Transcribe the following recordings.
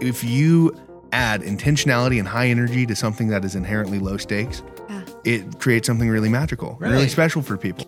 if you add intentionality and high energy to something that is inherently low stakes, it creates something really magical, really special for people.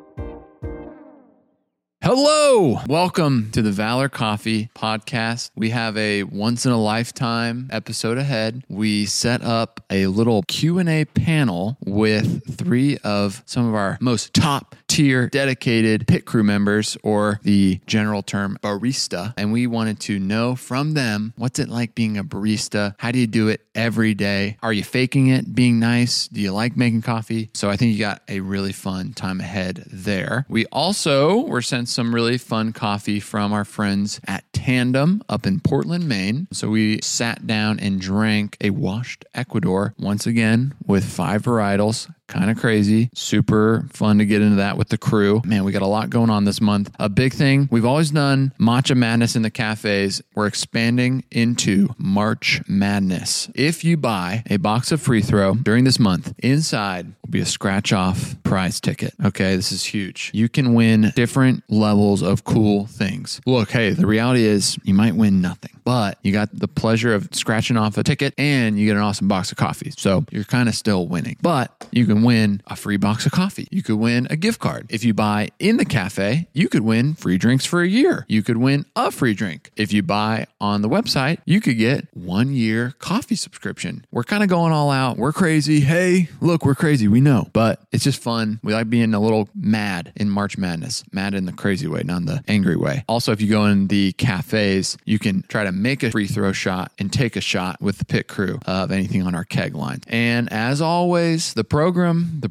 Hello! Welcome to the Valor Coffee podcast. We have a once-in-a-lifetime episode ahead. We set up a little Q&A panel with three of some of our most top-tier dedicated pit crew members, or the general term barista. And we wanted to know from them, what's it like being a barista? How do you do it every day? Are you faking it, being nice? Do you like making coffee? So I think you got a really fun time ahead there. We also were sent some really fun coffee from our friends at Tandem up in Portland, Maine. So we sat down and drank a washed Ecuador, once again, with 5 varietals. Kind of crazy. Super fun to get into that with the crew. Man, we got a lot going on this month. A big thing, we've always done Matcha Madness in the cafes. We're expanding into March Madness. If you buy a box of free throw during this month, inside will be a scratch off prize ticket. Okay, this is huge. You can win different levels of cool things. Look, hey, the reality is you might win nothing, but you got the pleasure of scratching off a ticket and you get an awesome box of coffee. So you're kind of still winning, but you can win a free box of coffee. You could win a gift card. If you buy in the cafe, you could win free drinks for a year. You could win a free drink. If you buy on the website, you could get 1 year coffee subscription. We're kind of going all out. We're crazy. Hey, look, we're crazy. We know, but it's just fun. We like being a little mad in March Madness. Mad in the crazy way, not in the angry way. Also, if you go in the cafes, you can try to make a free throw shot and take a shot with the pit crew of anything on our keg line. And as always, the program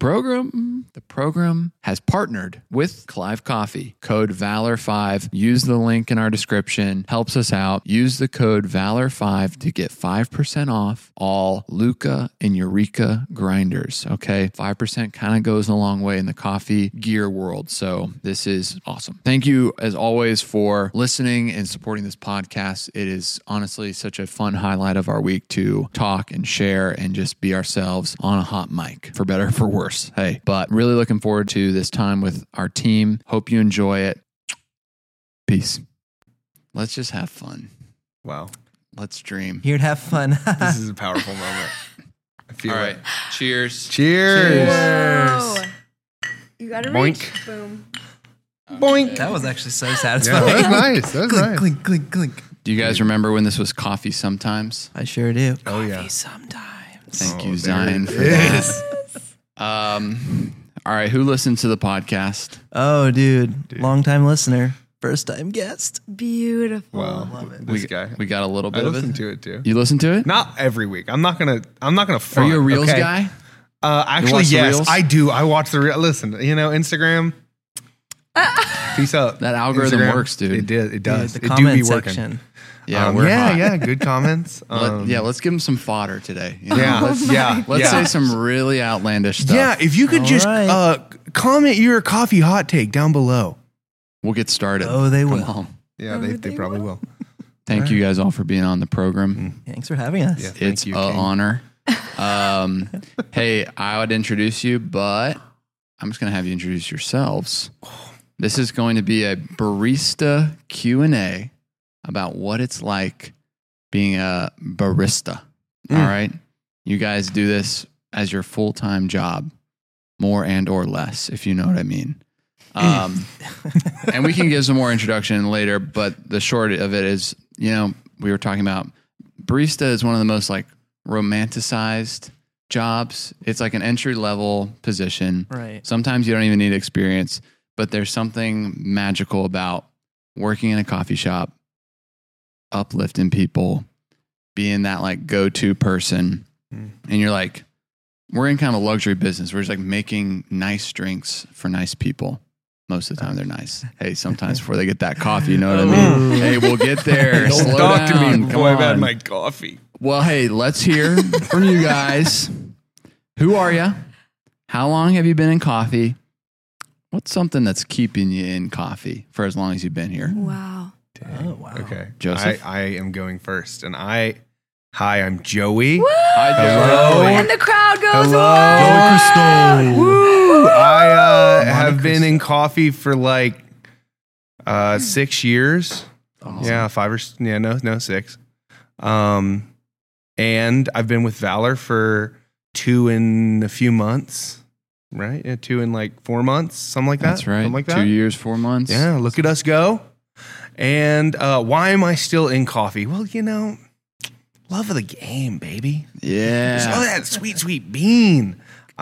has partnered with Clive Coffee. Code VALOR5. Use the link in our description. Helps us out. Use the code VALOR5 to get 5% off all Luca and Eureka grinders. Okay, 5% kind of goes a long way in the coffee gear world. So this is awesome. Thank you as always for listening and supporting this podcast. It is honestly such a fun highlight of our week to talk and share and just be ourselves on a hot mic, for better or for worse. Hey, but really looking forward to this time with our team. Hope you enjoy it. Peace. Let's just have fun. Wow. Let's dream. Here to have fun. This is a powerful moment. I feel All right. it. Cheers. Cheers. Whoa. You gotta reach. Boink. Boom. Boink. That was actually so Yeah, satisfying. that was nice. That was Clink, nice. clink, clink, clink. Do you guys remember when this was coffee sometimes? I sure do. Oh, yeah. Coffee sometimes. Thank Oh, you, there Zion, it for is. that. All right. Who listens to the podcast? Oh, dude. Long time listener. First time guest. Beautiful. Wow. Love it. This guy. We got a little I bit of listen it. to it too. You listen to it? Not every week. I'm not gonna Are front. you a Reels okay? guy? Actually, watch the yes, Reels? I do. I watch the Reels. Listen, Instagram. Peace out. That algorithm Instagram. works, dude. It does. The It do comment be working. section. Yeah, we're hot. yeah. Good comments. Let's give him some fodder today. You know? Yeah, Let's say some really outlandish stuff. Yeah, if you could All just right. comment your coffee hot take down below. We'll get started. Oh, they Come will. on. Yeah, Oh, they they probably will. Thank you guys all for being on the program. Thanks for having us. Yeah. Thank It's you, an King. honor. Hey, I would introduce you, but I'm just going to have you introduce yourselves. This is going to be a barista Q&A about what it's like being a barista. All right? You guys do this as your full-time job, more and or less, if you know what I mean. And we can give some more introduction later, but the short of it is, we were talking about barista is one of the most like romanticized jobs. It's like an entry level position. Right. Sometimes you don't even need experience, but there's something magical about working in a coffee shop, uplifting people, being that like go-to person. And you're like, we're in kind of a luxury business. We're just like making nice drinks for nice people. Most of the time they're nice. Hey, sometimes before they get that coffee, you know what I mean? Hey, we'll get there. Don't Slow talk to me down. before I've Come had on. my coffee. Well, hey, let's hear from you guys. Who are you? How long have you been in coffee? What's something that's keeping you in coffee for as long as you've been here? Wow. Oh, wow. Okay. Joseph? I am going first. And hi, I'm Joey. Hi, Hello. Joey. And the crowd goes, Hello. whoa. Woo! I have been in coffee for like 6 years. Awesome. Yeah, 5 or no 6. And I've been with Valor for 2 and a few months, right? 2 and like 4 months, something like that. That's right. Something like that. 2 years, 4 months. Yeah, look at us go. And why am I still in coffee? Well, love of the game, baby. Yeah. Oh, that sweet bean.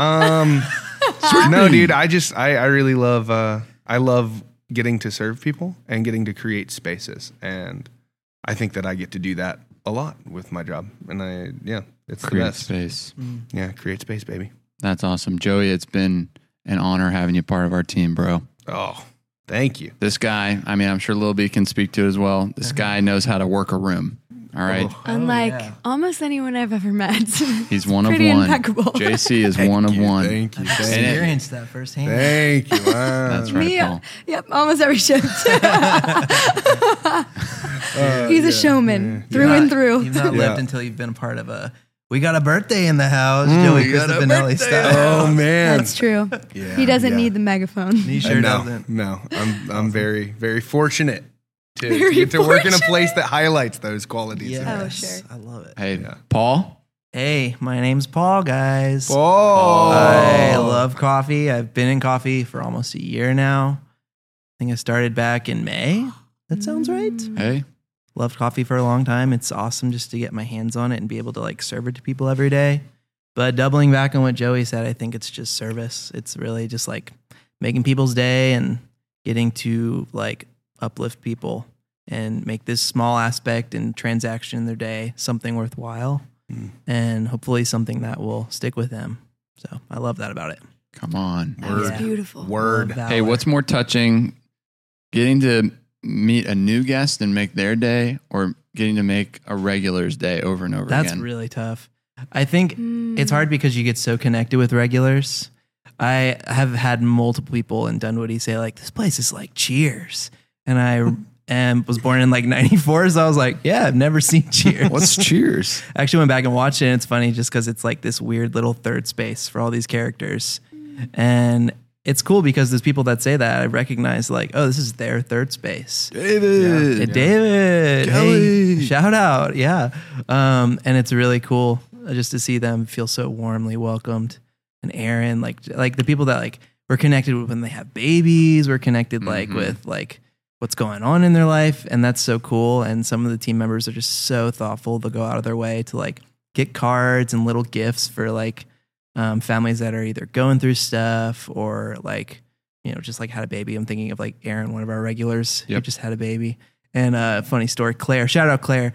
No, dude, I really love, I love getting to serve people and getting to create spaces. And I think that I get to do that a lot with my job. And it's Create the best. space. Yeah, create space, baby. That's awesome. Joey, it's been an honor having you part of our team, bro. Oh, thank you. This guy, I mean, I'm sure Lil B can speak to it as well. This guy knows how to work a room. All right. Unlike almost anyone I've ever met. He's one of Pretty one. impeccable. JC is one of one. Thank you. I've experienced that firsthand. Thank you. Wow. That's right, Me, Paul. yep, almost every shift. He's a showman through and through. You've not lived until you've been a part of we got a birthday in the house. Joey Cristofanelli style. Oh man, That's true. Yeah, He doesn't need the megaphone. He sure no, doesn't. no. I'm very, very fortunate to Very get to work in a fortunate. place that highlights those qualities. Yes, Oh, sure. I love it. Hey, Yeah. Paul? Hey, my name's Paul, guys. Oh, I love coffee. I've been in coffee for almost a year now. I think I started back in May. That sounds right. Hey. Loved coffee for a long time. It's awesome just to get my hands on it and be able to like serve it to people every day. But doubling back on what Joey said, I think it's just service. It's really just like making people's day and getting to like uplift people and make this small aspect and transaction in their day something worthwhile and hopefully something that will stick with them. So I love that about it. Come on. That's Yeah. beautiful. word. Love Hey, Valor. what's more touching? Getting to meet a new guest and make their day, or getting to make a regular's day over and over That's again? really tough. I think it's hard because you get so connected with regulars. I have had multiple people in Dunwoody say like, this place is like Cheers. And I was born in like 94. So I was like, yeah, I've never seen Cheers. What's Cheers? I actually went back and watched it. And it's funny just because it's like this weird little third space for all these characters. And it's cool because there's people that say that I recognize like, oh, this is their third space. David. Hey, David, Kelly. hey, shout out. Yeah. And it's really cool just to see them feel so warmly welcomed. And Aaron, like the people that like we're connected with when they have babies, we're connected like with like what's going on in their life. And that's so cool. And some of the team members are just so thoughtful. They'll go out of their way to like get cards and little gifts for like families that are either going through stuff or like, just like had a baby. I'm thinking of like Aaron, one of our regulars who just had a baby. And funny story, Claire, shout out Claire,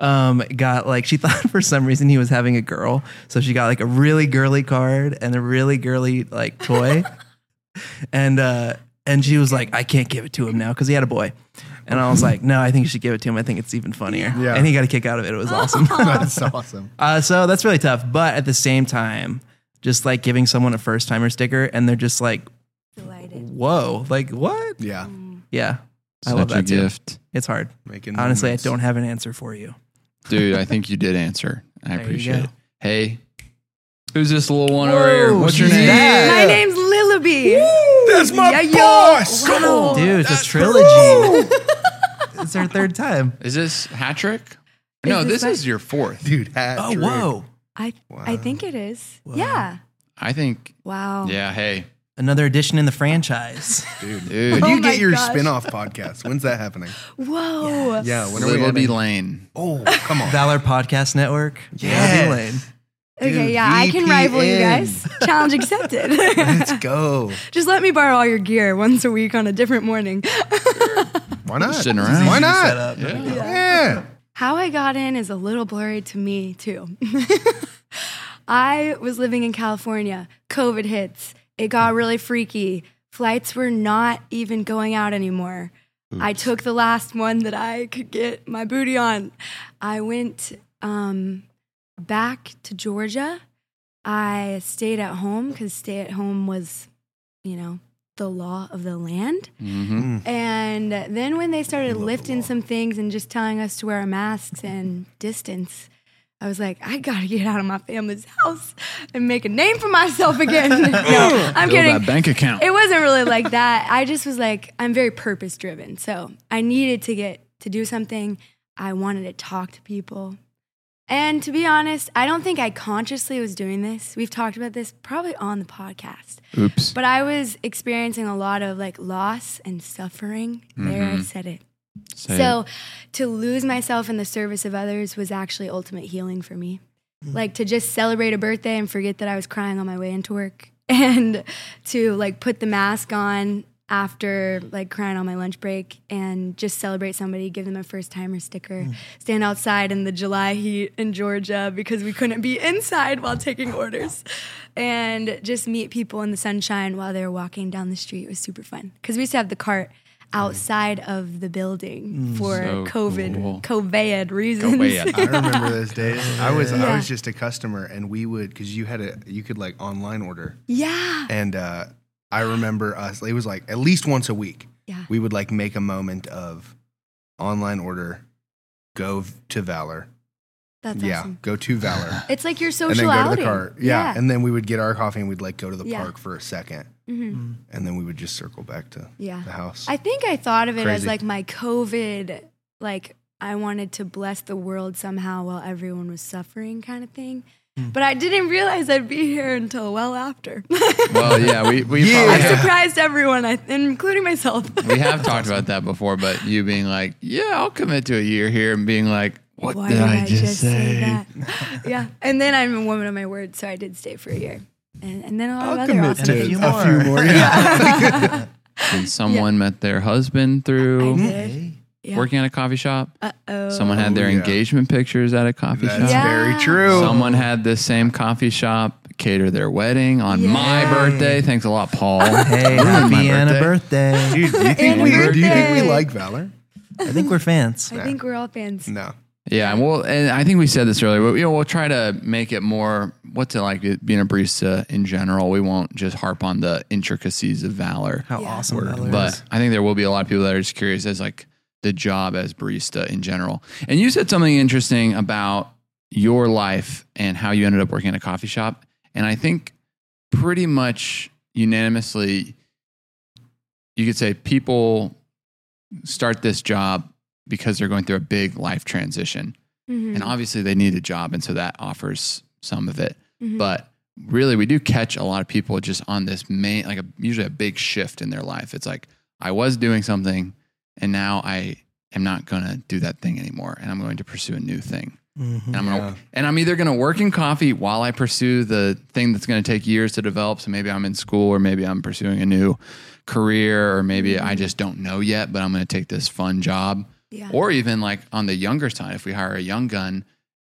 got like, she thought for some reason he was having a girl. So she got like a really girly card and a really girly like toy. And she was like, I can't give it to him now because he had a boy. And I was like, no, I think you should give it to him. I think it's even funnier. Yeah. And he got a kick out of it. It was awesome. That's awesome. So that's really tough. But at the same time, just like giving someone a first timer sticker and they're just like, Delighted. whoa, like what? Yeah. Yeah. I Such love a that too. gift. It's hard. Making Honestly, moments. I don't have an answer for you. Dude, I think you did answer. I There you appreciate go. it. Hey, who's this little one over here? What's your she's name? back. My name's Lillaby. That's my Yeah, yo. boss. Come on. Dude, it's a trilogy. It's our third time. Is this hat trick? No, this this is your fourth. Dude, hat Oh, trick. whoa. I think it is. Yeah. I think, Wow. yeah, hey. Another addition in the franchise. Dude. Dude. When do you Oh my get your gosh. spin-off podcast? When's that happening? Whoa. Yeah, when are we Little B having- Lane. Oh, come on. Valor Podcast Network. Yeah. Lane. Okay, Dude, yeah, I can rival you VPN. guys. Challenge accepted. Let's go. Just let me borrow all your gear once a week on a different morning. Why not? Sitting around. Why Set not? up. Yeah. How I got in is a little blurry to me, too. I was living in California. COVID hits. It got really freaky. Flights were not even going out anymore. I took the last one that I could get my booty on. I went back to Georgia. I stayed at home because stay at home was, the law of the land. Mm-hmm. And then when they started lifting some things and just telling us to wear our masks and distance, I was like, I gotta get out of my family's house and make a name for myself again. No, I'm Build kidding. that bank account. It wasn't really like that. I just was like, I'm very purpose driven. So I needed to get to do something. I wanted to talk to people. And to be honest, I don't think I consciously was doing this. We've talked about this probably on the podcast. Oops. But I was experiencing a lot of like loss and suffering. There, I said it. Say So to lose myself in the service of others was actually ultimate healing for me. Like to just celebrate a birthday and forget that I was crying on my way into work, and to like put the mask on after like crying on my lunch break and just celebrate somebody, give them a first timer sticker, stand outside in the July heat in Georgia because we couldn't be inside while taking orders, and just meet people in the sunshine while they were walking down the street. It was super fun because we used to have the cart outside of the building for So cool. COVID reasons. COVID. I remember those days. I was just a customer, and we would, because you could like online order, Yeah. and I remember us. It was like at least once a week. Yeah. We would like make a moment of online order, go to Valor. That's Yeah, awesome. go to Valor. It's like your And social then go to the outing. cart. Yeah. And then we would get our coffee and we'd like go to the Yeah. park for a second. Mhm. And then we would just circle back to Yeah. the house. I think I thought of it as Crazy. like my COVID, like I wanted to bless the world somehow while everyone was suffering kind of thing. But I didn't realize I'd be here until well after. Well, yeah, we Yeah. I probably surprised everyone, including myself. we have talked about that before, but you being like, yeah, I'll commit to a year here, and being like, what Why did I just say say? that? Yeah. And then I'm a woman of my word, so I did stay for a year. And then a lot of I'll other commit awesome to a few things. more. a few more. Yeah. And someone met their husband I through did. Yeah. working at a coffee shop. Uh-oh. Someone had their Oh, yeah. engagement pictures at a coffee That's shop. Yeah. very true. Someone had the same coffee shop cater their wedding on Yeah. my birthday. Thanks a lot, Paul. Hey, Ruined my happy Anna birthday. Dude, do you think And we birthday. like Valor? I think we're fans. I think we're all fans. No. Yeah, and I think we said this earlier, but we'll try to make it more what's it like being a barista in general. We won't just harp on the intricacies of Valor, How Yeah. awesome Valor but is. I think there will be a lot of people that are just curious as like the job as barista in general. And you said something interesting about your life and how you ended up working at a coffee shop, and I think pretty much unanimously, you could say people start this job because they're going through a big life transition. Mhm. And obviously they need a job. And so that offers some of it. Mhm. But really, we do catch a lot of people just on this main, like usually a big shift in their life. It's like, I was doing something and now I am not going to do that thing anymore. And I'm going to pursue a new thing. And I'm either going to work in coffee while I pursue the thing that's going to take years to develop. So maybe I'm in school, or maybe I'm pursuing a new career, or maybe I just don't know yet, but I'm going to take this fun job. Yeah. Or even like on the younger side, if we hire a young gun,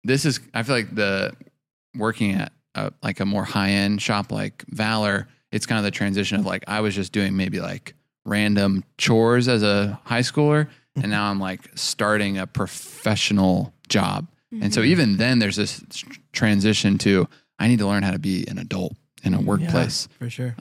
I feel like working at like a more high end shop like Valor, it's kind of the transition of like, I was just doing maybe like random chores as a high schooler. And now I'm like starting a professional job. And so even then there's this transition to, I need to learn how to be an adult in a workplace. For sure.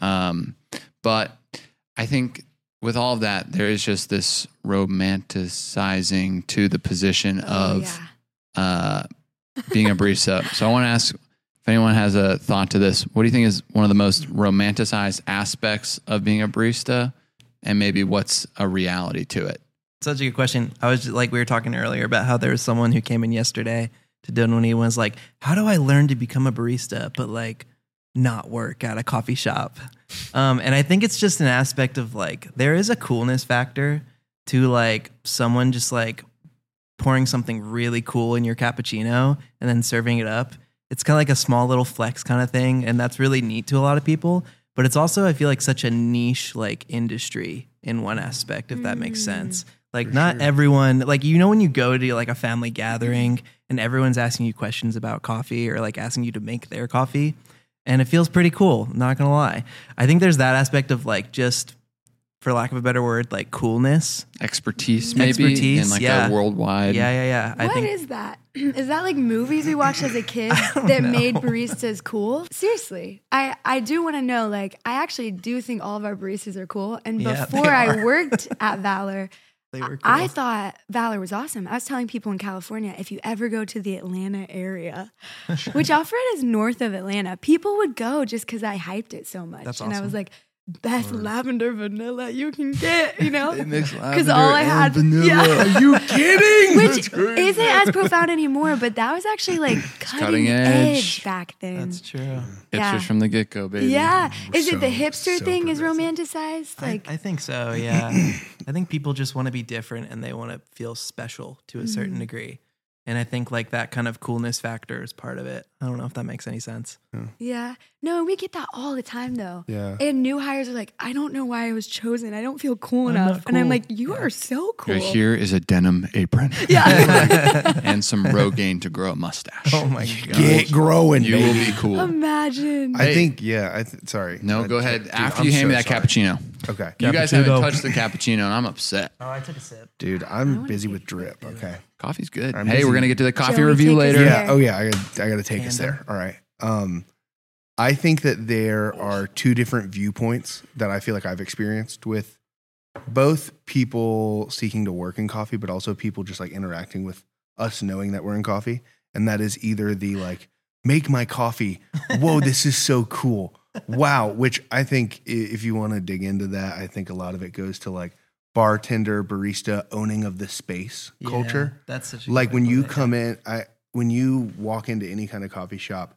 But I think with all of that, there is just this romanticizing to the position Oh, of yeah. being a barista. So I want to ask if anyone has a thought to this. What do you think is one of the most romanticized aspects of being a barista, and maybe what's a reality to it? Such a good question. I was like, we were talking earlier about how there was someone who came in yesterday to Dunwoody and was like, how do I learn to become a barista, but like not work at a coffee shop? And I think it's just an aspect of like, there is a coolness factor to like someone just like pouring something really cool in your cappuccino and then serving it up. It's kind of like a small little flex kind of thing. And that's really neat to a lot of people. But it's also, I feel like, such a niche like industry in one aspect, if that makes sense. Like not everyone, like, you know, when you go to like a family gathering and everyone's asking you questions about coffee or like asking you to make their coffee, and it feels pretty cool, not gonna lie. I think there's that aspect of like, just for lack of a better word, like coolness. Expertise, maybe, Expertise, in like yeah. a worldwide. Yeah. What is that? Is that like movies we watched as a kid that made baristas cool? Seriously, I do want to know. Like, I actually do think all of our baristas are cool. And Yeah, before they I are. worked at Valor, They were cool. I thought Valor was awesome. I was telling people in California, if you ever go to the Atlanta area, which Alpharetta is north of Atlanta, people would go just because I hyped it so much. That's And I awesome. was like, best lavender vanilla you can get, you know? They mix Because lavender all I and had, vanilla. yeah. Are you kidding? Which isn't as profound anymore, but that was actually like cutting edge back then. That's true. Hipsters Yeah. from the get-go, baby. Yeah. Is So- it the hipster so thing is progressive. romanticized? Like, I think so. Yeah. I think people just want to be different and they want to feel special to a certain degree. And I think like that kind of coolness factor is part of it. I don't know if that makes any sense. yeah. No, we get that all the time though. Yeah. And new hires are like, I don't know why I was chosen. I don't feel cool I'm enough. not And I'm cool. like, you are so cool. Here is a denim apron. Yeah. And some Rogaine to grow a mustache. Oh my God. Get growing, You will baby. be cool. Imagine. I think, yeah. Sorry. No, go ahead. Dude, After I'm you hand me so that sorry. cappuccino. Okay. You guys Cappuccino. haven't touched the cappuccino, and I'm upset. Oh, I took a sip. Dude, I'm busy with drip. Okay. Coffee's good. I'm Hey, busy. we're gonna get to the coffee Joey, review take us later. there. Yeah. Oh, yeah. I got to take us Tandem. there. All right. I think that there are two different viewpoints that I feel like I've experienced with both people seeking to work in coffee, but also people just like interacting with us knowing that we're in coffee. And that is either the like, make my coffee. Whoa, this is so cool. Wow. Which I think if you want to dig into that, I think a lot of it goes to like bartender, barista owning of the space culture. That's such a Like good when way to you put it. come in, when you walk into any kind of coffee shop,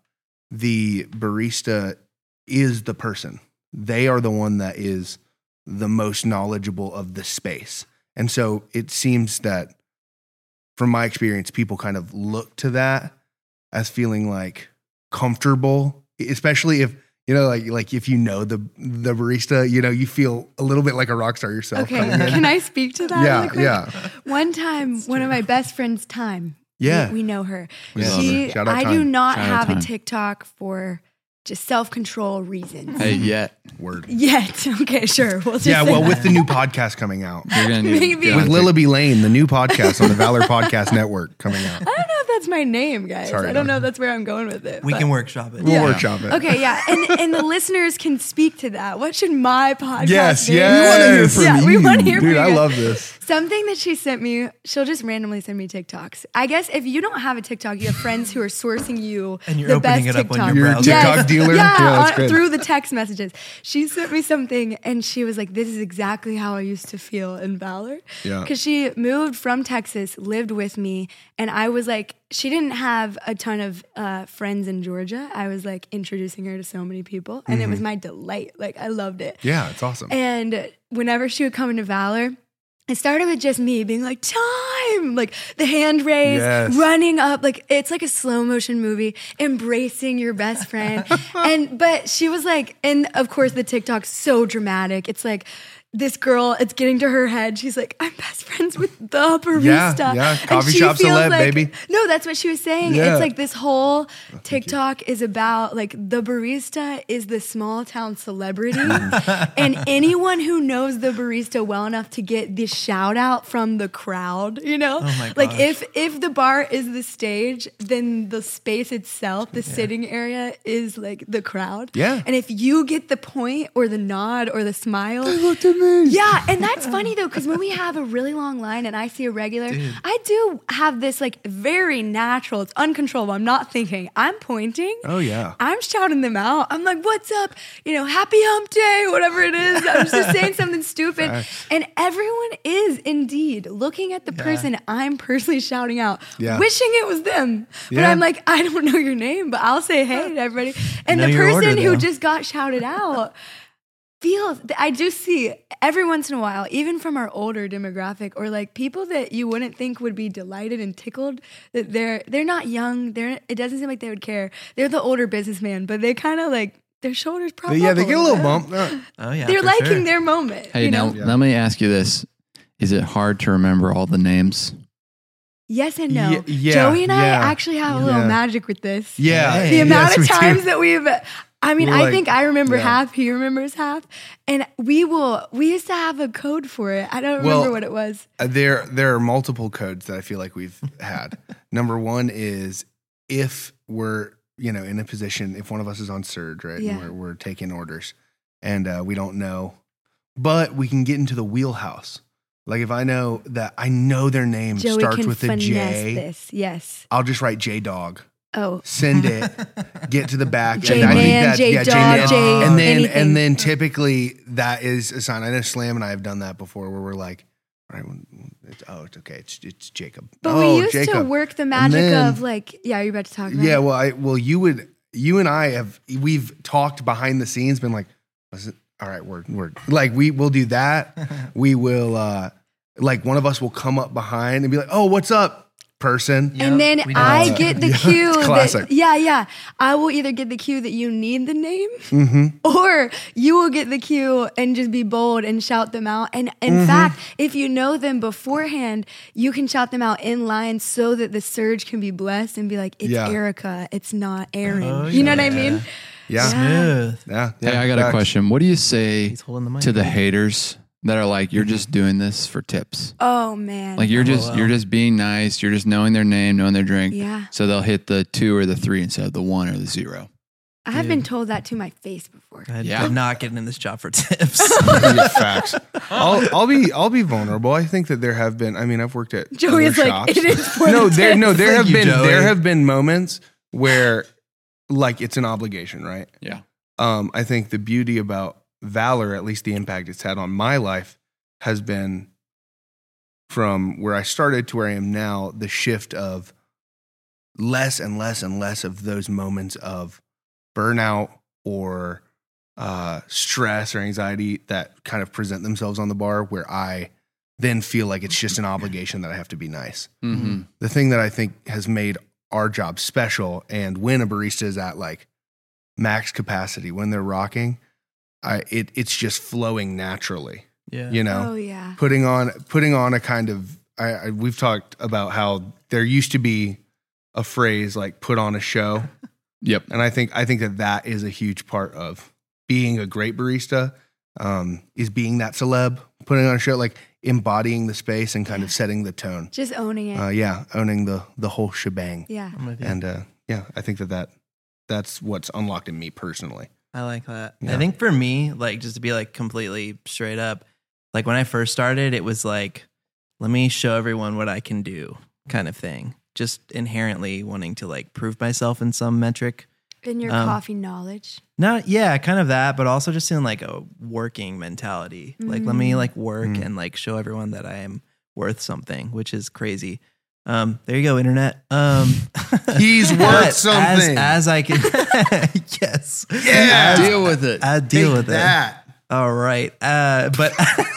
the barista is the person. They are the one that is the most knowledgeable of the space. And so it seems that from my experience, people kind of look to that as feeling like comfortable, especially if, you know, like if you know the barista, you know, you feel a little bit like a rock star yourself. Okay, coming in. can I speak to that? Yeah, really quick? yeah. One time, one of my best friends, Time. Yeah. we know her. We love her. Shout out I Time. do not Shout out have Time. a TikTok for just self-control reasons. Hey, yet Word. Yet, okay, sure. We'll just Yeah, say well, that. with the new podcast coming out. you're gonna need Maybe. to With Lillaby Lane, the new podcast on the Valor Podcast Network coming out. I don't know if that's my name, guys. Sorry, I don't no. know if that's where I'm going with it. We but- can workshop it. We'll Yeah. workshop it. Okay, yeah, and the listeners can speak to that. What should my podcast Yes, name? yes. We want to hear from Yeah, we want to hear from Dude, you I guys. love this. Something that she sent me, she'll just randomly send me TikToks. I guess if you don't have a TikTok, you have friends who are sourcing you And you're the opening best it up on TikTok. your You're a browser. TikTok dealer? Yeah, Yeah, that's good. through the text messages. She sent me something and she was like, this is exactly how I used to feel in Valor. Yeah. Because she moved from Texas, lived with me, and I was like, she didn't have a ton of friends in Georgia. I was like introducing her to so many people, and it was my delight. Like, I loved it. Yeah, it's awesome. And whenever she would come into Valor, it started with just me being like, Time, like the hand raise, Yes. running up, like it's like a slow motion movie, embracing your best friend. But she was like, and of course the TikTok's so dramatic. It's like this girl, it's getting to her head. She's like, I'm best friends with the barista. yeah. And Coffee she shop feels celeb, like- baby. No, that's what she was saying. Yeah. It's like this whole TikTok is about like the barista is the small town celebrity. And anyone who knows the barista well enough to get the shout out from the crowd, you know? Oh my Like gosh. if the bar is the stage, then the space itself, the sitting area is like the crowd. Yeah. And if you get the point or the nod or the smile, Looked at me. yeah, and that's funny though, because when we have a really long line and I see a regular, I do have this like very natural, it's uncontrollable. I'm not thinking, I'm pointing. Oh, yeah. I'm shouting them out. I'm like, what's up? You know, happy hump day, whatever it is. I'm just saying something stupid. Facts. And everyone is indeed looking at the person I'm personally shouting out, Yeah. wishing it was them. But Yeah. I'm like, I don't know your name, but I'll say hey to everybody. And Know the your person order, who though. just got shouted out feels, I do see every once in a while, even from our older demographic or like people that you wouldn't think would be delighted and tickled that they're not young. It doesn't seem like they would care. They're the older businessman, but they kind of like their shoulders prop Yeah, up they get a little bit. bump. Oh yeah. They're for liking sure. their moment. Hey, you now know? let me ask you this: is it hard to remember all the names? Yes and no. Yeah, Joey and I yeah, actually have a little yeah. magic with this. Yeah. Hey. The amount Yes, of we do. times that we've, I mean, We're I like- think I remember yeah. half, he remembers half. And we used to have a code for it. I don't remember Well, what it was. There are multiple codes that I feel like we've had. Number one is if we're, in a position, if one of us is on surge, right? Yeah. And we're taking orders and we don't know, but we can get into the wheelhouse. Like if I know that I know their name Joey starts can with a finesse J, this. Yes. I'll just write J Dog. Oh, send it, get to the back. J-Man, J-Dog, J and anything. then typically that is a sign. I know Slam and I have done that before where we're like, all right, it's okay. It's Jacob. But we used to work the magic of like, you're about to talk about it. Well, you and I we've talked behind the scenes, been like, all right, we're like, we'll do that. We will, like one of us will come up behind and be like, oh, what's up, person? And then I get the cue. Classic. I will either get the cue that you need the name, or you will get the cue and just be bold and shout them out. And in fact, if you know them beforehand, you can shout them out in line so that the surge can be blessed and be like, it's Erica, it's not Aaron. Oh, you know what I mean? Yeah. Smooth. Yeah. Hey, I got a question. What do you say He's holding the mic. to the haters that are like, you're just doing this for tips? Oh man. Like you're just being nice. You're just knowing their name, knowing their drink. Yeah. So they'll hit the 2 or the 3 instead of the 1 or the 0. I have been told that to my face before. I'm not getting in this job for tips. Facts. I'll be vulnerable. I think that there have been. I mean, I've worked at Joey is other like, shops. it is for the tips. There have been moments where like it's an obligation, right? Yeah. I think the beauty about Valor, at least the impact it's had on my life, has been from where I started to where I am now, the shift of less and less and less of those moments of burnout or stress or anxiety that kind of present themselves on the bar, where I then feel like it's just an obligation that I have to be nice. Mm-hmm. The thing that I think has made our job special, and when a barista is at like max capacity, when they're rocking, it's just flowing naturally. Yeah. You know, Oh yeah. putting on a kind of, we've talked about how there used to be a phrase like put on a show. Yep. And I think that is a huge part of being a great barista, is being that celeb, putting on a show, like embodying the space and kind of setting the tone. Just owning it. Owning the whole shebang. Yeah. I'm with you. And I think that's what's unlocked in me personally. I like that. Yeah. I think for me, like just to be like completely straight up, like when I first started, it was like, let me show everyone what I can do kind of thing. Just inherently wanting to like prove myself in some metric. In your coffee knowledge. Kind of that, but also just in like a working mentality. Like let me like work and like show everyone that I am worth something, which is crazy. There you go, internet. He's worth something. As I can, yes, Yeah. Deal with it. I deal Take with that. it. All right, but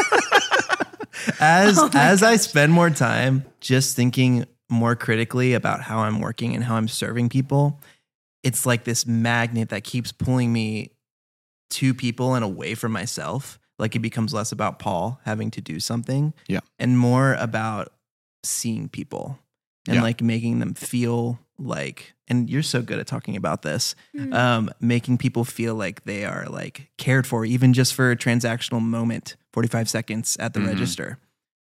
as I spend more time just thinking more critically about how I'm working and how I'm serving people, it's like this magnet that keeps pulling me to people and away from myself. Like it becomes less about Paul having to do something, and more about seeing people and like making them feel like, and you're so good at talking about this, making people feel like they are like cared for, even just for a transactional moment, 45 seconds at the register.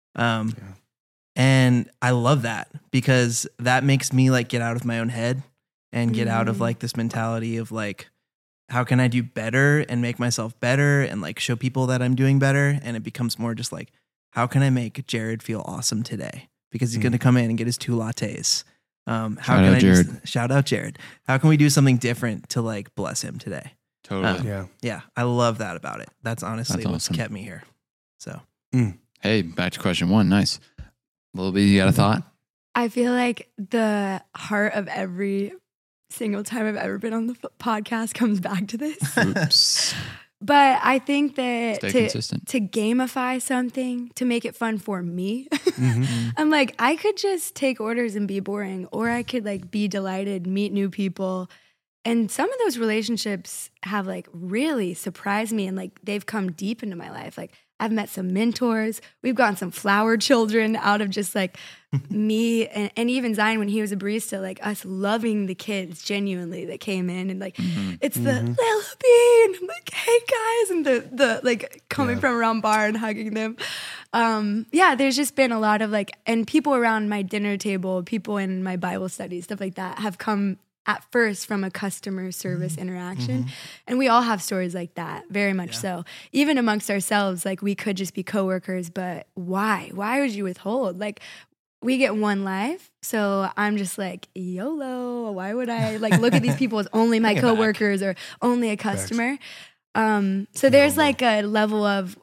And I love that because that makes me like get out of my own head and get out of like this mentality of like, how can I do better and make myself better and like show people that I'm doing better? And it becomes more just like, how can I make Jared feel awesome today? Because he's going to come in and get his 2 lattes. Shout out Jared. How can we do something different to like bless him today? Totally. Yeah. I love that about it. That's honestly what's awesome. kept me here. So, Hey, back to question 1. Nice. Lil B, you got a thought? I feel like the heart of every single time I've ever been on the podcast comes back to this. Oops. But I think that Stay consistent. to gamify something, to make it fun for me, I'm like, I could just take orders and be boring, or I could like be delighted, meet new people. And some of those relationships have like really surprised me, and like they've come deep into my life. Like I've met some mentors. We've gotten some flower children out of just like me and even Zion when he was a barista, like us loving the kids genuinely that came in and like, it's the Lil Bean. I'm like, hey guys. And the like coming from around bar and hugging them. There's just been a lot of like, and people around my dinner table, people in my Bible study, stuff like that have come at first from a customer service interaction. And we all have stories like that, very much so. Even amongst ourselves, like we could just be coworkers, but why? Why would you withhold? Like we get one life. So I'm just like, YOLO. Why would I like look at these people as only my coworkers or only a customer? So there's like a level of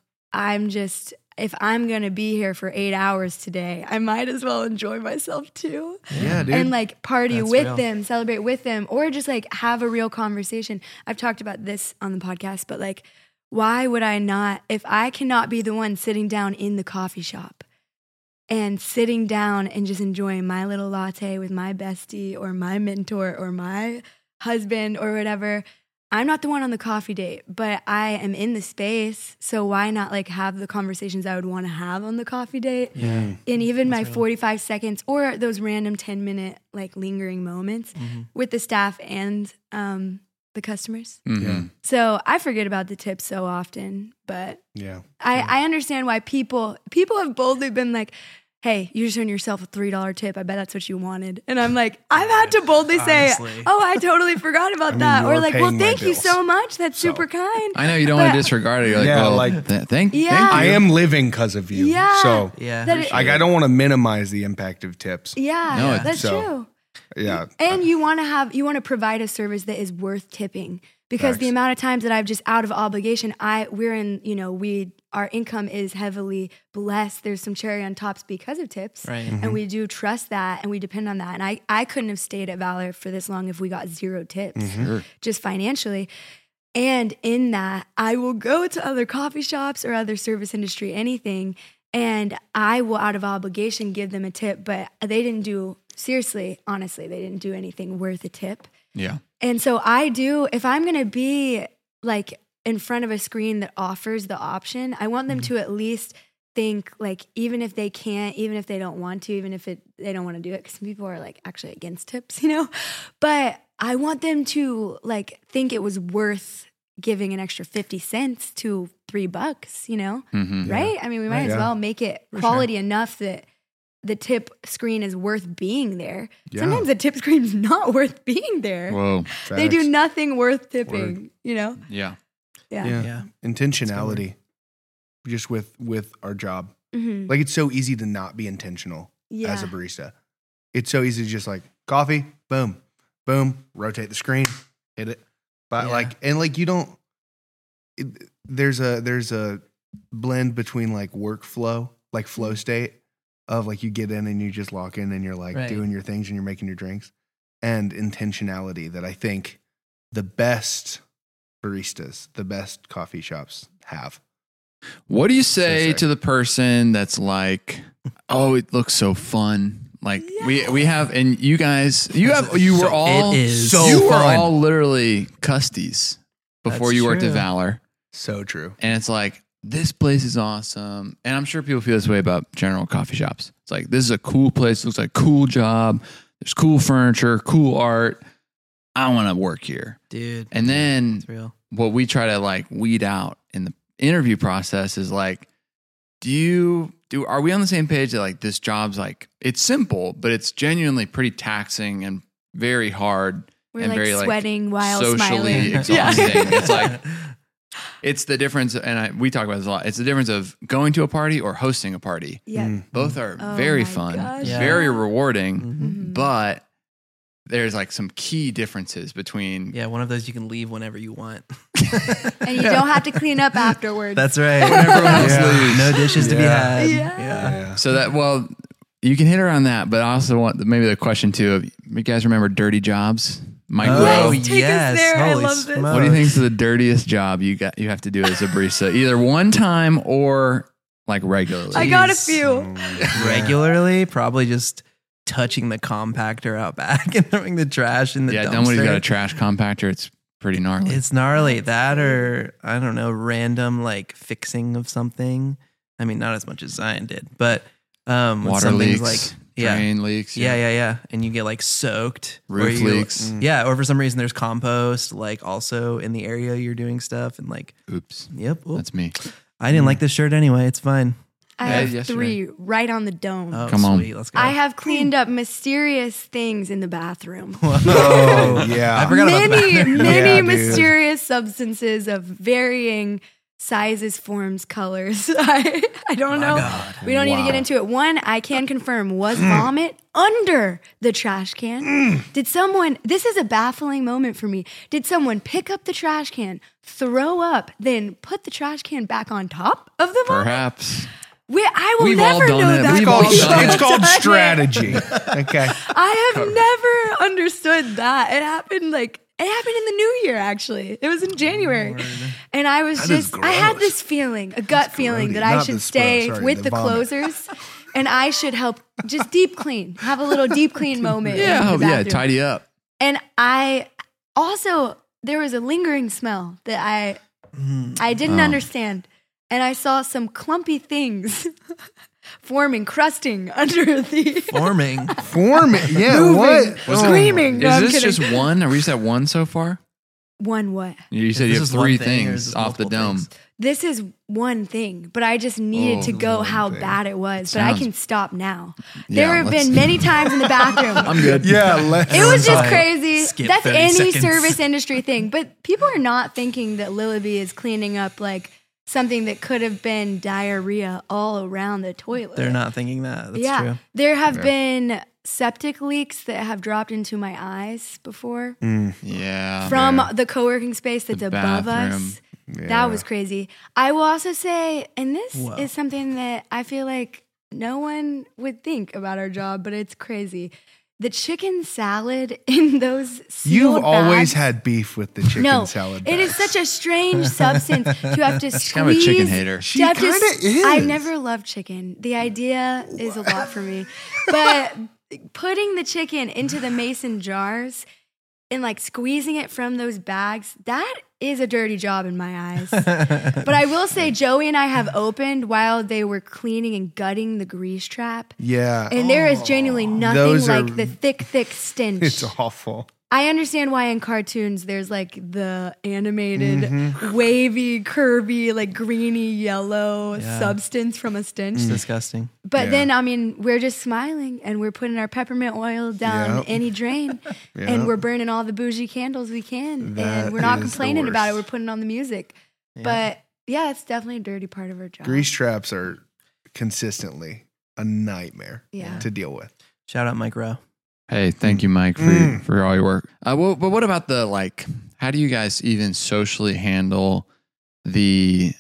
if I'm going to be here for 8 hours today, I might as well enjoy myself too. Yeah, dude. And like party That's with real. them, celebrate with them, or just like have a real conversation. I've talked about this on the podcast, but like, why would I not, if I cannot be the one sitting down in the coffee shop and sitting down and just enjoying my little latte with my bestie or my mentor or my husband or whatever, I'm not the one on the coffee date, but I am in the space. So why not like have the conversations I would want to have on the coffee date? Yeah. And even my That's real. 45 seconds or those random 10-minute like lingering moments with the staff and the customers. Mhm. So I forget about the tips so often, but Yeah. I understand why people have boldly been like, hey, you just earned yourself a $3 tip. I bet that's what you wanted. And I'm like, I've had to boldly say, Honestly. oh, I totally forgot about I mean, that. Or you're like, well, paying my thank you bills. so much. That's So. super kind. I know you don't want to But- disregard it. You're like, Yeah, well, like- thank Yeah. you. I am living because of you. Yeah. So Yeah. That for it- sure. like, I don't want to minimize the impact of tips. Yeah, No, that's so- true. Yeah. And you want to provide a service that is worth tipping because the Facts. amount of times that I've just out of obligation, our income is heavily blessed. There's some cherry on tops because of tips. Right. And we do trust that and we depend on that. And I couldn't have stayed at Valor for this long if we got 0 tips, Sure. just financially. And in that, I will go to other coffee shops or other service industry, anything, and I will, out of obligation, give them a tip. But they didn't do, seriously, honestly, they didn't do anything worth a tip. Yeah. And so I do, if I'm going to be like in front of a screen that offers the option, I want them to at least think like, even if they can't, even if they don't want to, even if they don't want to do it, because some people are like actually against tips, but I want them to like think it was worth giving an extra 50 cents to $3, Mhm. right? I mean, we might as Yeah. well make it quality enough that the tip screen is worth being there. Yeah. Sometimes the tip screen's not worth being there. Whoa. They do Facts. nothing worth tipping, Yeah. Yeah. Yeah. Intentionality just with our job. Mhm. Like, it's so easy to not be intentional Yeah. as a barista. It's so easy to just like coffee, boom, boom, rotate the screen, hit it. But Yeah. you don't, there's a blend between like workflow, like flow state of like you get in and you just lock in and you're like Right. doing your things and you're making your drinks, and intentionality that I think the best baristas, the best coffee shops have. What do you say sick. to the person that's like, oh, it looks so fun? Like we have, and you guys, you were all, It is so you were fun. all literally custies before That's you worked at true. Valor. So true. And it's like, this place is awesome. And I'm sure people feel this way about general coffee shops. It's like, this is a cool place. Looks like a cool job. There's cool furniture, cool art. I want to work here. Dude. And then It's real. what we try to like weed out in the interview process is like, are we on the same page that like this job's like, it's simple, but it's genuinely pretty taxing and very hard We're and like very sweating while socially smiling. exhausting. It's like, it's the difference, and we talk about this a lot. It's the difference of going to a party or hosting a party. Yeah. Both are Oh very my fun, gosh, Yeah. very rewarding, Mhm. but there's like some key differences between. Yeah, one of those you can leave whenever you want. And you don't have to clean up afterwards. That's right. Everyone else leaves. No dishes to be Yeah. had. Yeah. Yeah. So that, well, you can hit her on that, but I also want maybe the question too of, you guys remember Dirty Jobs? Mike Oh, Rowe. Yes, take us there. I Holy love this. smokes. What do you think is the dirtiest job you have to do as a barista? Either one time or like regularly. I got a Jeez. few. Regularly, probably just touching the compactor out back and throwing the trash in the Yeah, dumpster. nobody's got a trash compactor. It's pretty gnarly. It's gnarly. That or, I don't know, random like fixing of something. I mean, not as much as Zion did, but with Water some leaks, things like, yeah. drain leaks. Yeah. And you get like soaked. or Roof you- leaks. Yeah. Or for some reason there's compost like also in the area you're doing stuff and like, Oops. yep. Oop. That's me. I didn't like this shirt anyway. It's fine. I Yeah, have yesterday. 3 right on the dome. Oh, Come on. sweet. Let's go. I have cleaned up mysterious things in the bathroom. Oh, yeah. I forgot about that. many Yeah, dude. mysterious substances of varying sizes, forms, colors. I don't know. God. We don't need to get into it. One, I can confirm, was vomit under the trash can. Did someone, this is a baffling moment for me. Did someone pick up the trash can, throw up, then put the trash can back on top of the vomit? Perhaps. I will We've all never done know it. that. We've all It's done it. called strategy. Okay. I have never understood that. It happened in the new year, actually. It was in January. And I was I had this feeling, a gut feeling that I Not should the stay sorry, with the the vomit. closers and I should help just deep clean, have a little deep clean moment. in the bathroom. Tidy up. And I also, there was a lingering smell that I didn't understand. And I saw some clumpy things forming, crusting under the Forming. Form it. Yeah. moving, What? screaming. No, Is I'm this kidding. just one? Are we just at one so far? One what? You said This you have is one three thing, or is things this off the multiple dome. things? This is one thing, but I just needed to go one how thing. bad it was. But I Sounds- can stop now. Yeah, There have let's- been many times in the bathroom. I'm good. Yeah. It was just Like, crazy. skip That's 30 any seconds. service industry thing. But people are not thinking that Lillaby is cleaning up like something that could have been diarrhea all around the toilet. They're not thinking that. That's true. There have been septic leaks that have dropped into my eyes before Yeah. from the co-working space that's The above bathroom. us. That was crazy. I will also say, and this Whoa. is something that I feel like no one would think about our job, but it's crazy. The chicken salad in those sealed You've always bags- had beef with the chicken salad. It is bags. such a strange substance to have to squeeze. kind of a chicken hater. She to have to kinda is. I've never loved chicken. The idea is a lot for me. But putting the chicken into the mason jars and like squeezing it from those bags, that is a dirty job in my eyes. But I will say Joey and I have opened while they were cleaning and gutting the grease trap. Yeah. And there is genuinely nothing Those are- like the thick stench. It's awful. I understand why in cartoons there's like the animated, Mm-hmm. wavy, curvy, like greeny yellow Yeah. substance from a stench. It's disgusting. But Yeah. then, I mean, we're just smiling and we're putting our peppermint oil down Yep. any drain Yep. and we're burning all the bougie candles we can. That and we're not is the complaining about it. worst. We're putting on the music. But yeah, it's definitely a dirty part of our job. Grease traps are consistently a nightmare Yeah. to deal with. Shout out Mike Rowe. Hey, thank you, Mike, for all your work. But what about how do you guys even socially handle the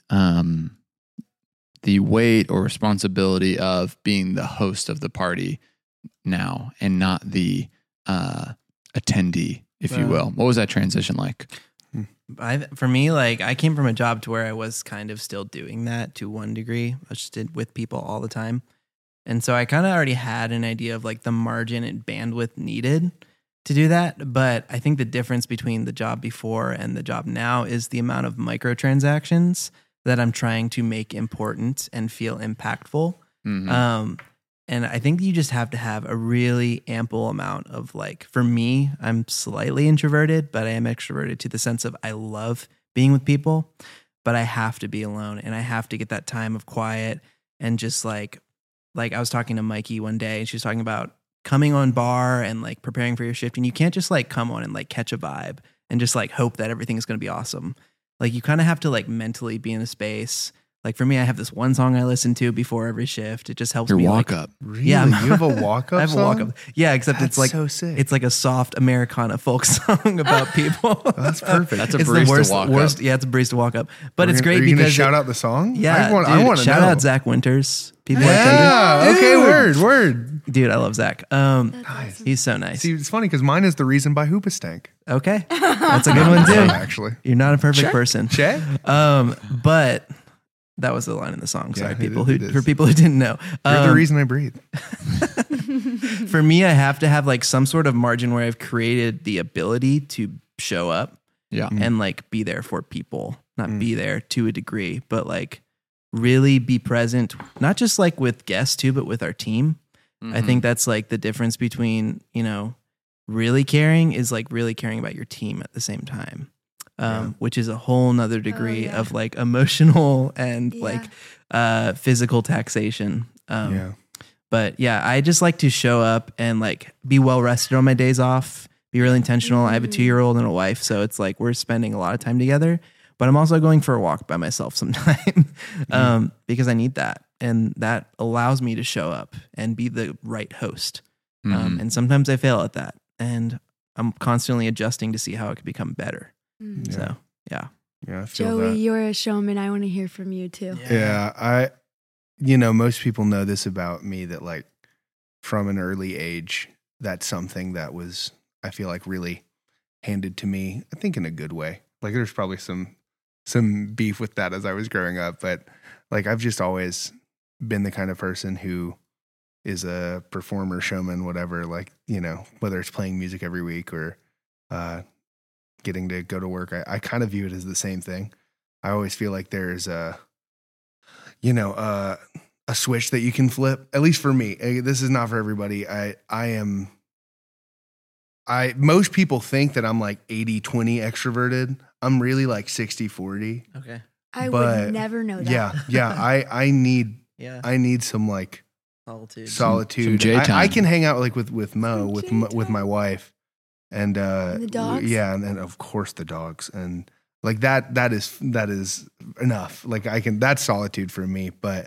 weight or responsibility of being the host of the party now and not the attendee, if you will? What was that transition like? For me, like I came from a job to where I was kind of still doing that to one degree. I just did with people all the time. And so I kind of already had an idea of like the margin and bandwidth needed to do that. But I think the difference between the job before and the job now is the amount of microtransactions that I'm trying to make important and feel impactful. Mhm. And I think you just have to have a really ample amount of like, for me, I'm slightly introverted, but I am extroverted to the sense of I love being with people, but I have to be alone and I have to get that time of quiet and just like I was talking to Mikey one day and she was talking about coming on bar and like preparing for your shift. And you can't just like come on and like catch a vibe and just like hope that everything is going to be awesome. Like you kind of have to like mentally be in a space. Like for me, I have this one song I listen to before every shift. It just helps Your me walk like, up. Really? Yeah, You have a walk up I have a walk up. Yeah, except That's it's like so sick. it's like a soft Americana folk song about people. That's perfect. That's a It's barista walk up. Yeah, it's a barista walk up. But it's Are great you gonna because shout out the song? yeah, I want dude, to shout know. out Zach Winters. People like Yeah. Okay. Dude. Word. dude, I love Zach. Nice. He's so nice. See, it's funny because mine is The Reason by Hoopastank. Okay, that's a good one too. Actually. You're not a perfect person. Check. But that was the line in the song. Sorry, Yeah, people it who is. for people who didn't know. You're the reason I breathe. For me, I have to have like some sort of margin where I've created the ability to show up Yeah. and like be there for people, not be there to a degree, but like really be present, not just like with guests too, but with our team. I think that's like the difference between, you know, really caring is like really caring about your team at the same time. Which is a whole nother degree yeah. of like emotional and Yeah. like physical taxation. Yeah. But yeah, I just like to show up and like be well rested on my days off, be really intentional. I have a 2-year-old and a wife, so it's like we're spending a lot of time together. but I'm also going for a walk by myself sometime because I need that. And that allows me to show up and be the right host. And sometimes I fail at that. And I'm constantly adjusting to see how it could become better. So, yeah. Yeah, I feel Joey, that. you're a showman. I want to hear from you too. Yeah, most people know this about me, that like from an early age, that's something that was, I feel like, really handed to me, I think in a good way. Like there's probably some beef with that as I was growing up, but like I've just always been the kind of person who is a performer, showman, whatever, like, whether it's playing music every week or getting to go to work, I kind of view it as the same thing. I always feel like there's a switch that you can flip, at least for me. This is not for everybody. Most people think that I'm like 80-20 extroverted. I'm really like 60-40. Okay. I would never know that. Yeah. I need some like solitude. Some J time. I can hang out like with Mo, with my wife, and the dogs. Yeah, and of course the dogs, and like that is enough. Like that's solitude for me. But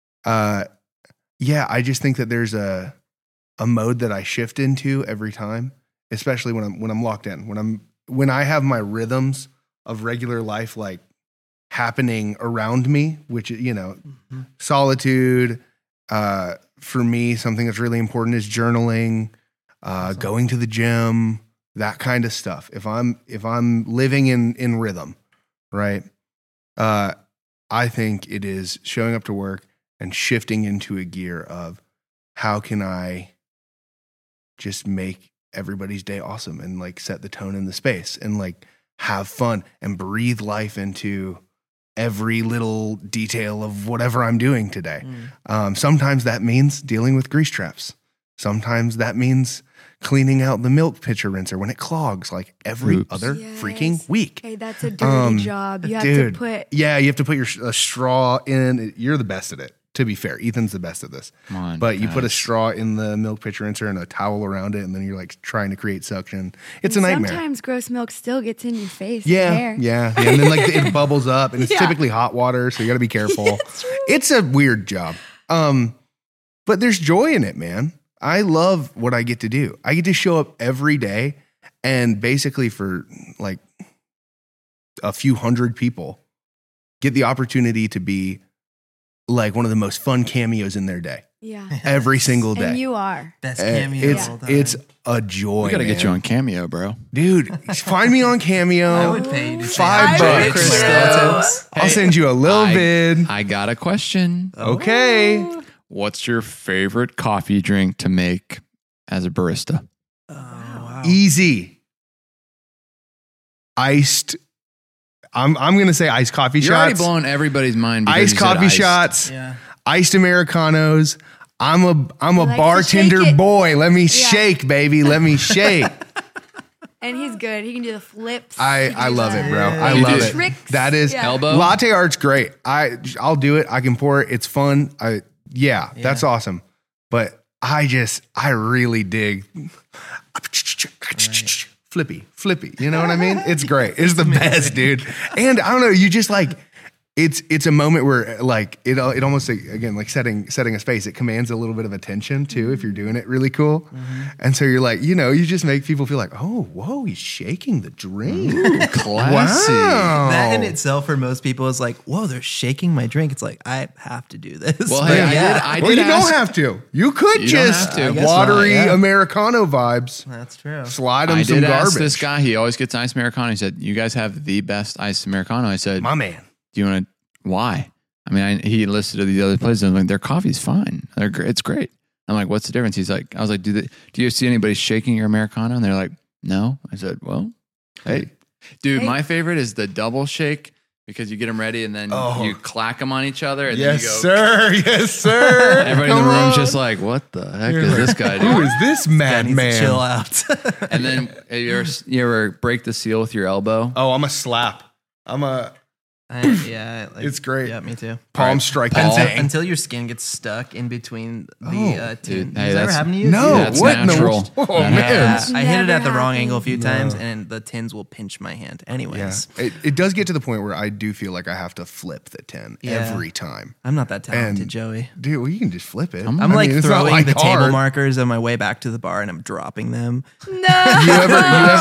I just think that there's a mode that I shift into every time, especially when I'm locked in, when I have my rhythms of regular life like happening around me, which solitude. For me, something that's really important is journaling, going to the gym, that kind of stuff. If I'm living in rhythm, right? I think it is showing up to work and shifting into a gear of how can I just make everybody's day awesome and like set the tone in the space and like have fun and breathe life into every little detail of whatever I'm doing today. Sometimes that means dealing with grease traps. Sometimes that means cleaning out the milk pitcher rinser when it clogs, like every other freaking week. Hey, that's a dirty job. You have to put. Yeah, you have to put a straw in. You're the best at it. To be fair, Ethan's the best at this. Come on, but you put a straw in the milk pitcher rinser and a towel around it, and then you're like trying to create suction. It's a nightmare. Sometimes gross milk still gets in your face. Yeah. And then like it bubbles up, and it's Yeah. typically hot water, so you got to be careful. It's a weird job, but there's joy in it, man. I love what I get to do. I get to show up every day, and basically for like a few hundred people, get the opportunity to be like one of the most fun cameos in their day. Yeah. Every single day. And you are. Best cameo of all time. It's a joy. We got to get man. you on Cameo, bro. Dude, find me on Cameo. I would pay you to say $5. hi to Chris Skeletons. I'll send you a little vid. I got a question. Okay. What's your favorite coffee drink to make as a barista? Oh, wow. Easy. Iced. I'm going to say iced coffee You're already shots. blowing everybody's mind. because Iced you said coffee iced. shots. Yeah. Iced Americanos. I'm a like to bartender shake it. boy. Let me shake, baby. Let me shake. And he's good. He can do the flips. I love it, bro. I You love do it. tricks. That is Yeah. Elbow? latte art's great. I'll do it. I can pour it. It's fun. That's awesome. But I really dig flippy. You know what I mean? It's great. It's the best, dude. And I don't know, you just like it's a moment where like it almost again like setting a space. It commands a little bit of attention too if you're doing it really cool. And so you're like, you just make people feel like, oh, whoa, he's shaking the drink. Classy. Wow. That in itself for most people is like, whoa, they're shaking my drink. It's like, I have to do this. Well, But hey, yeah, I Well, did you ask, don't have to. You could You don't just have to. I guess watery not, yeah. Americano vibes. that's true. Slide him I some did garbage. ask this guy. He always gets iced Americano. He said, "You guys have the best iced Americano." I said, My man. "Do you want to? Why?" I mean, he listed the other places. I'm like, their coffee's fine. It's great. I'm like, what's the difference? I was like, do you see anybody shaking your Americano? And they're like, no. I said, well, hey, dude, my favorite is the double shake because you get them ready and then you clack them on each other. And then you go, sir. Yes, sir. everybody in the room's just like, what the heck is this guy Who doing? is this I need to madman? chill out. And then you ever break the seal with your elbow? Oh, I'm a slap. It's great. Yeah, me too. Palm strike Paul. that thing. Until your skin gets stuck in between the tin. dude, hey, Does that ever that's- happen to you? No, That's what in the natural. world? Oh, That man. happens. I hit it at the Never wrong happened. angle a few times, and the tins will pinch my hand. Yeah. Anyways, It does get to the point where I do feel like I have to flip the tin Yeah. every time. I'm not that talented, And- Joey. Dude, well, you can just flip it. I'm I like mean, it's not throwing like the table hard. markers on my way back to the bar, and I'm dropping them. No. You ever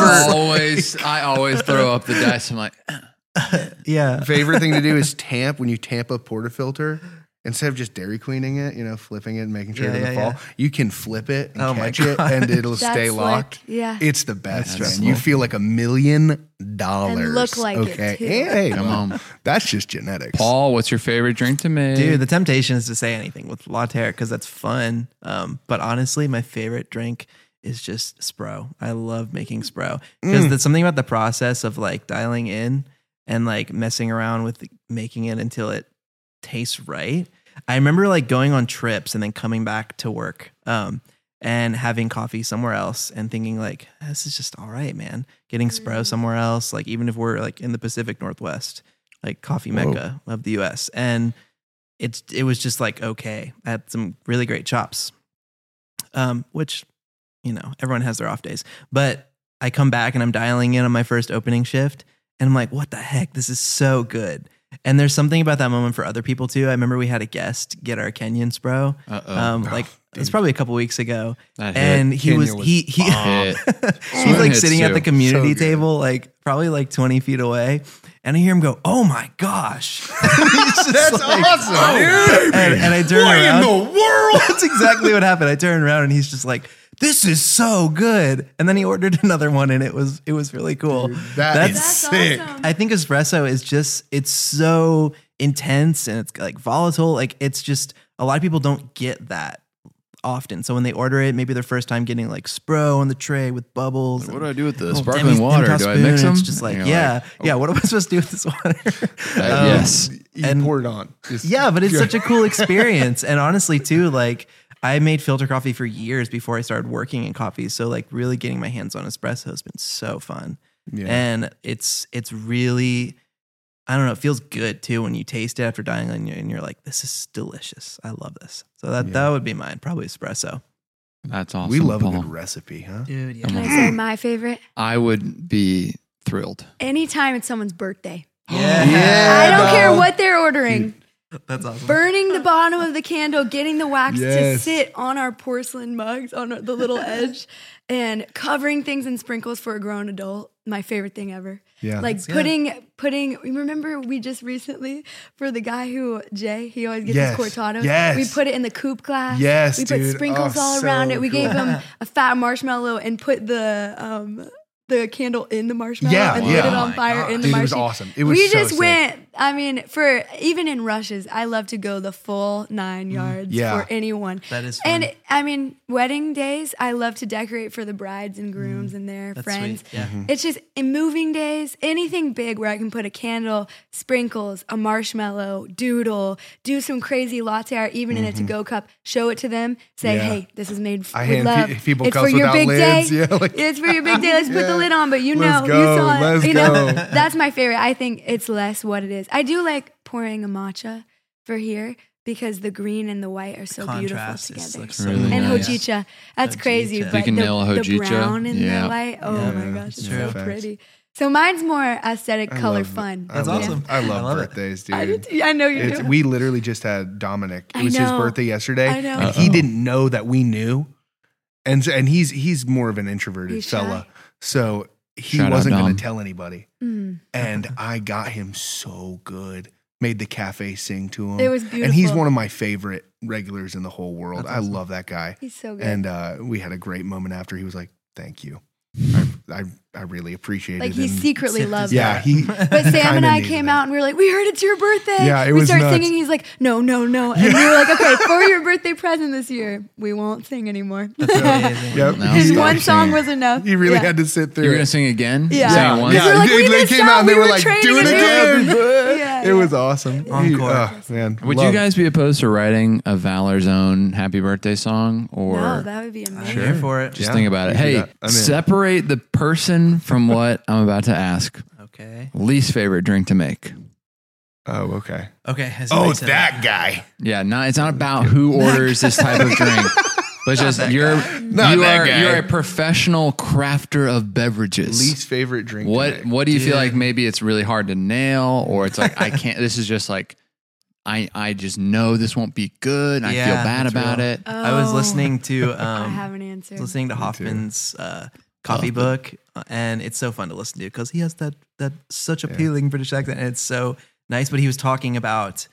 I always throw up the dice. I'm like, Yeah. favorite thing to do is tamp when you tamp a portafilter. Instead of just Dairy Queening it, flipping it and making sure it doesn't fall, you can flip it and Oh my catch it, God. and it'll That's stay slick. locked. Yeah. It's the best, That's man. You feel like $1 million. And look like it, okay. too. Hey, Come well, on. that's just genetics. Paul, what's your favorite drink to make? Dude, the temptation is to say anything with latte because that's fun. But honestly, my favorite drink is just Spro. I love making Spro because there's something about the process of like dialing in and like messing around with making it until it tastes right. I remember like going on trips and then coming back to work and having coffee somewhere else and thinking like, this is just all right, man. Getting Spro somewhere else, like even if we're like in the Pacific Northwest, like coffee mecca of the US. And it was just like, okay, I had some really great chops, which, everyone has their off days. But I come back and I'm dialing in on my first opening shift and I'm like, what the heck? This is so good. And there's something about that moment for other people too. I remember we had a guest get our Kenyan Spro. It's probably a couple weeks ago. That hit. And he Kenya was was he Hit. he's like hits sitting at too. the community So good. table, like probably like 20 feet away. And I hear him go, "Oh my gosh." He's just That's like, awesome, "Oh." dude. And I turn What around. in the world? That's exactly what happened. I turned around and he's just like, "This is so good." And then he ordered another one and it was really cool. That's That's sick. awesome. I think espresso is just, it's so intense and it's like volatile. Like it's just, a lot of people don't get that often. So when they order it, maybe their first time getting like Spro on the tray with bubbles. What do I do with the little sparkling Demi's water? improv Do I spoon, mix and them? It's just like, And you're yeah. like, What am I supposed to do with this water? yes. You And- pour it on. Just- Yeah, but it's such a cool experience. And honestly, too, like I made filter coffee for years before I started working in coffee. So like really getting my hands on espresso has been so fun. Yeah. And it's really, I don't know, it feels good too when you taste it after dying and you're like, this is delicious. I love this. So that would be mine, probably espresso. That's awesome. we love Paul. a good recipe, huh? Dude, Can I say my favorite? I would be thrilled. Anytime it's someone's birthday. Yeah. I don't care dog. what they're ordering. That's awesome. Burning the bottom of the candle, getting the wax to Yes. sit on our porcelain mugs on the little edge, and covering things in sprinkles for a grown adult. My favorite thing ever. Yeah. Like putting. Remember we just recently for the guy who Jay, he always gets Yes. his cortados. Yes. We put it in the coupe glass. Yes, we put dude. sprinkles Oh, all so around it. We gave cool. him a fat marshmallow and put the candle in the marshmallow Yeah, and yeah. lit it Oh on my fire gosh. in the Dude, it was marshmallow. awesome. It was we so just sick. went. I mean, for even in rushes, I love to go the full 9 yards Yeah. for anyone. That is fun. And I mean, wedding days, I love to decorate for the brides and grooms and their That's friends. sweet. Yeah. It's just in moving days, anything big where I can put a candle, sprinkles, a marshmallow, doodle, do some crazy latte art, even in a to-go cup, show it to them, say, Yeah. hey, this is made I with hand love. people it's cups for your without big lids. day. Yeah, like- It's for your big day. Let's put Yeah. the lid on. But you Let's know, go. you saw it. Let's you know, go. that's my favorite. I think it's less what it is. I do like pouring a matcha for here because the green and the white are so beautiful Contrast is together. like so Really And nice. hojicha, that's Hojicha. crazy. If But you can nail a the hojicha, brown and yeah. the white, oh Yeah, my gosh, it's true. so pretty. So mine's more aesthetic, I color, love- fun. That's I love- awesome. I love, I love it. birthdays, dude. I, do, I know you do. We literally just had Dominic. It I was his know. birthday yesterday. I know. And he didn't know that we knew. And he's more of an introverted He's shy. fella. So he Shout out, wasn't going Dom. to tell anybody. Mm. And I got him so good. Made the cafe sing to him. It was And he's beautiful. one of my favorite regulars in the whole world. That's I awesome. love that guy. He's so good. And we had a great moment after. He was like, "Thank you. I really appreciate like it." he And secretly loves yeah, it. he. But Sam and kinda I needed came that. out and we were like, we heard it's your birthday. Yeah, it we was started nuts. singing. He's like, no. And we were like, okay, for your birthday present this year, we won't sing anymore. That's amazing. Yep. Now He- stop One song singing. was enough. He really Yeah. had to sit through. You're it. gonna sing again? Yeah. Sing it once? Yeah. We're like, we they missed came out. out and they We were were like, training "Do it to do again!" it. Yeah, It yeah. was awesome. Encore. Man, Would love- you guys be opposed to writing a Valor's own happy birthday song? Or No, that would be amazing. Here for it. just Yeah, think about it. we can do Hey, that. I'm in. separate the person from what I'm about to ask. Okay. Least favorite drink to make. Oh, okay. Okay. I see Oh, what you it's said. that guy. Yeah, it's not about who orders this type of drink, but just Not that guy. you're a professional crafter of beverages. Least favorite drink. What today. what do you feel Dude. like maybe it's really hard to nail, or it's like I can't, this is just like I just know this won't be good and I feel Yeah, bad that's about real. it. I was listening to I have an answer. listening to Hoffman's coffee book, and it's so fun to listen to because he has that such appealing British accent, and it's so nice. But he was talking about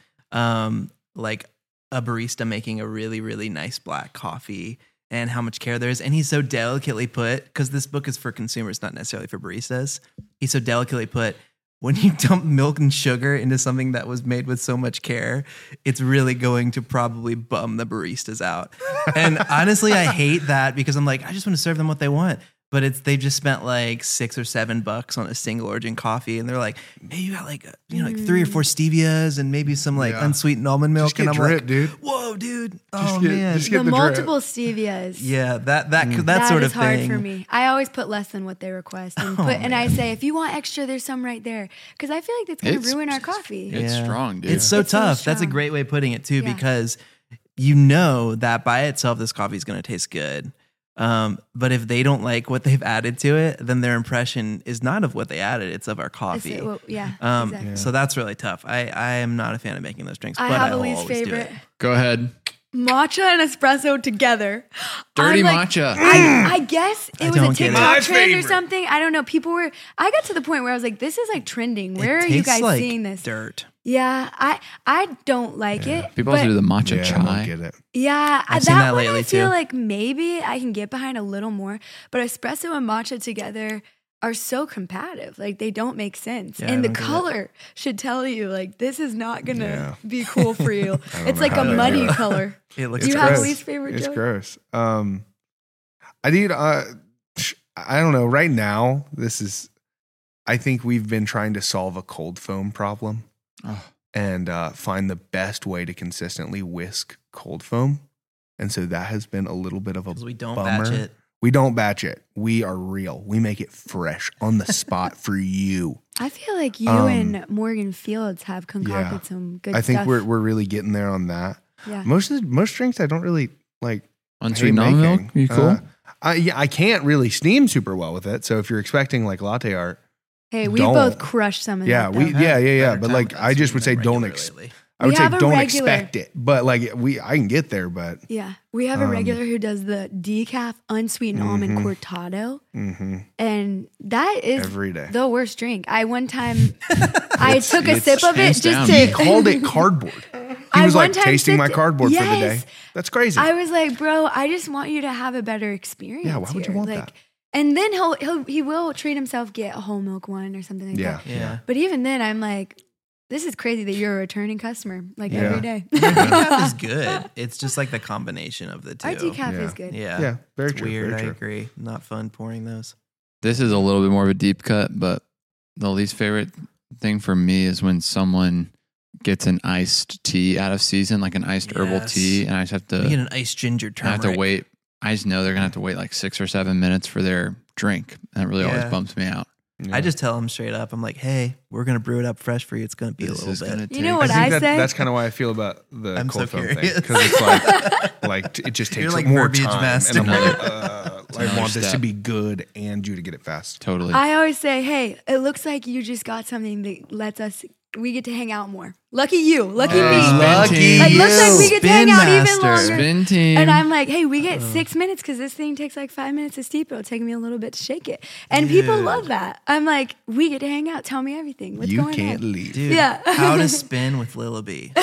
like a barista making a really, really nice black coffee and how much care there is. And he's so delicately put, because this book is for consumers, not necessarily for baristas. He's so delicately put, when you dump milk and sugar into something that was made with so much care, it's really going to probably bum the baristas out. And honestly, I hate that because I'm like, I just want to serve them what they want. But they just spent like $6 or $7 on a single origin coffee, and they're like, "Hey, you got like 3 or 4 stevias and maybe some like Yeah. unsweetened almond milk." Just get And I'm drip, like, dude. "Whoa, dude! Just Man, get the the multiple stevias. yeah, that That sort is of hard thing for me. I always put less than what they request, and I say, if you want extra, there's some right there, because I feel like that's going to It's- ruin our coffee. It's strong, dude. It's so It's so tough. That's a strong. great way of putting it too, Yeah. because you know that by itself, this coffee is going to taste good. But if they don't like what they've added to it, then their impression is not of what they added; it's of our It's- coffee. well, yeah, Um, exactly. So that's really tough. I am not a fan of making those drinks. I but have a will least always do favorite. it. Go ahead. Matcha and espresso together. Dirty I'm like, matcha. I guess it was a don't get it. TikTok My trend or favorite. something. I don't know. I got to the point where I was like, this is like trending. Where It are you tastes guys like seeing this? Dirt. Yeah, I don't like it. People also but do the matcha Yeah, I don't chai. get it. Yeah, I've seen that one lately, I feel too. like maybe I can get behind a little more, but espresso and matcha together are so competitive. Like they don't make sense. Yeah, I and the don't get it. color should tell you like this is not gonna Yeah. be cool for you. don't It's know like how a they do muddy it. color. It looks Do you gross. have a least favorite It's joke? gross. I need. I don't know. Right now, I think we've been trying to solve a cold foam problem Oh. and find the best way to consistently whisk cold foam, and so that has been a little bit of a Because we don't bummer. batch it. We don't batch it. We are real. We make it fresh on the spot for you. I feel like you Um, and Morgan Fields have concocted yeah. some good I think stuff. we're really getting there on that. yeah. Most drinks I don't really like. Unsweetened hate almond milk. making. You cool? I can't really steam super well with it. So if you're expecting like latte art, Hey, we don't. both crushed some of yeah, that. we though. yeah. Better But time like with I just would say unsweetened don't. than regular lately. I would We say have a don't regular. expect it. But like I can get there. But Yeah, we have a regular who does the decaf unsweetened almond Mhm. cortado, hmm and that is every day. the worst drink. I one time I took a sip of it hands just down. to. He called it cardboard. He I was one like time tasting my sipped it- cardboard for the day. Yes. That's crazy. I was like, bro, I just want you to have a better experience. Yeah, why would you here." want like, that? And then he will treat himself, get a whole milk one or something like Yeah. that. Yeah. But even then, I'm like, this is crazy that you're a returning customer like Yeah. every day. Decaf is good. It's just like the combination of the two. Our decaf Yeah. is good. Yeah. Yeah, very It's true. weird. very I true. agree. Not fun pouring those. This is a little bit more of a deep cut, but the least favorite thing for me is when someone gets an iced tea out of season, like an iced herbal Yes. tea, and I just have We get to an iced ginger I turmeric. have to wait. I just know they're gonna have to wait like 6 or 7 minutes for their drink, and it really always Yeah. bumps me out. Yeah. I just tell them straight up. I'm like, hey, we're gonna brew it up fresh for you. It's gonna be This a is little gonna bit. You know take- what I think say? that's kind of why I feel about the I'm cold so foam thing curious. because it's like it just You're takes like more verbiage time, master. and I'm like, I another want this to step. be good and you to get it fast. Totally. I always say, hey, it looks like you just got something that lets us, we get to hang out more. Lucky you. Lucky me. lucky Like, looks like we get to hang out even Spin longer. master. Spin team. And I'm like, hey, we get 6 minutes because this thing takes like 5 minutes to steep. It'll take me a little bit to shake it. And people Dude. love that. I'm like, we get to hang out. Tell me everything. What's You going can't on? leave. Dude, Yeah. how to spin with Lilibee.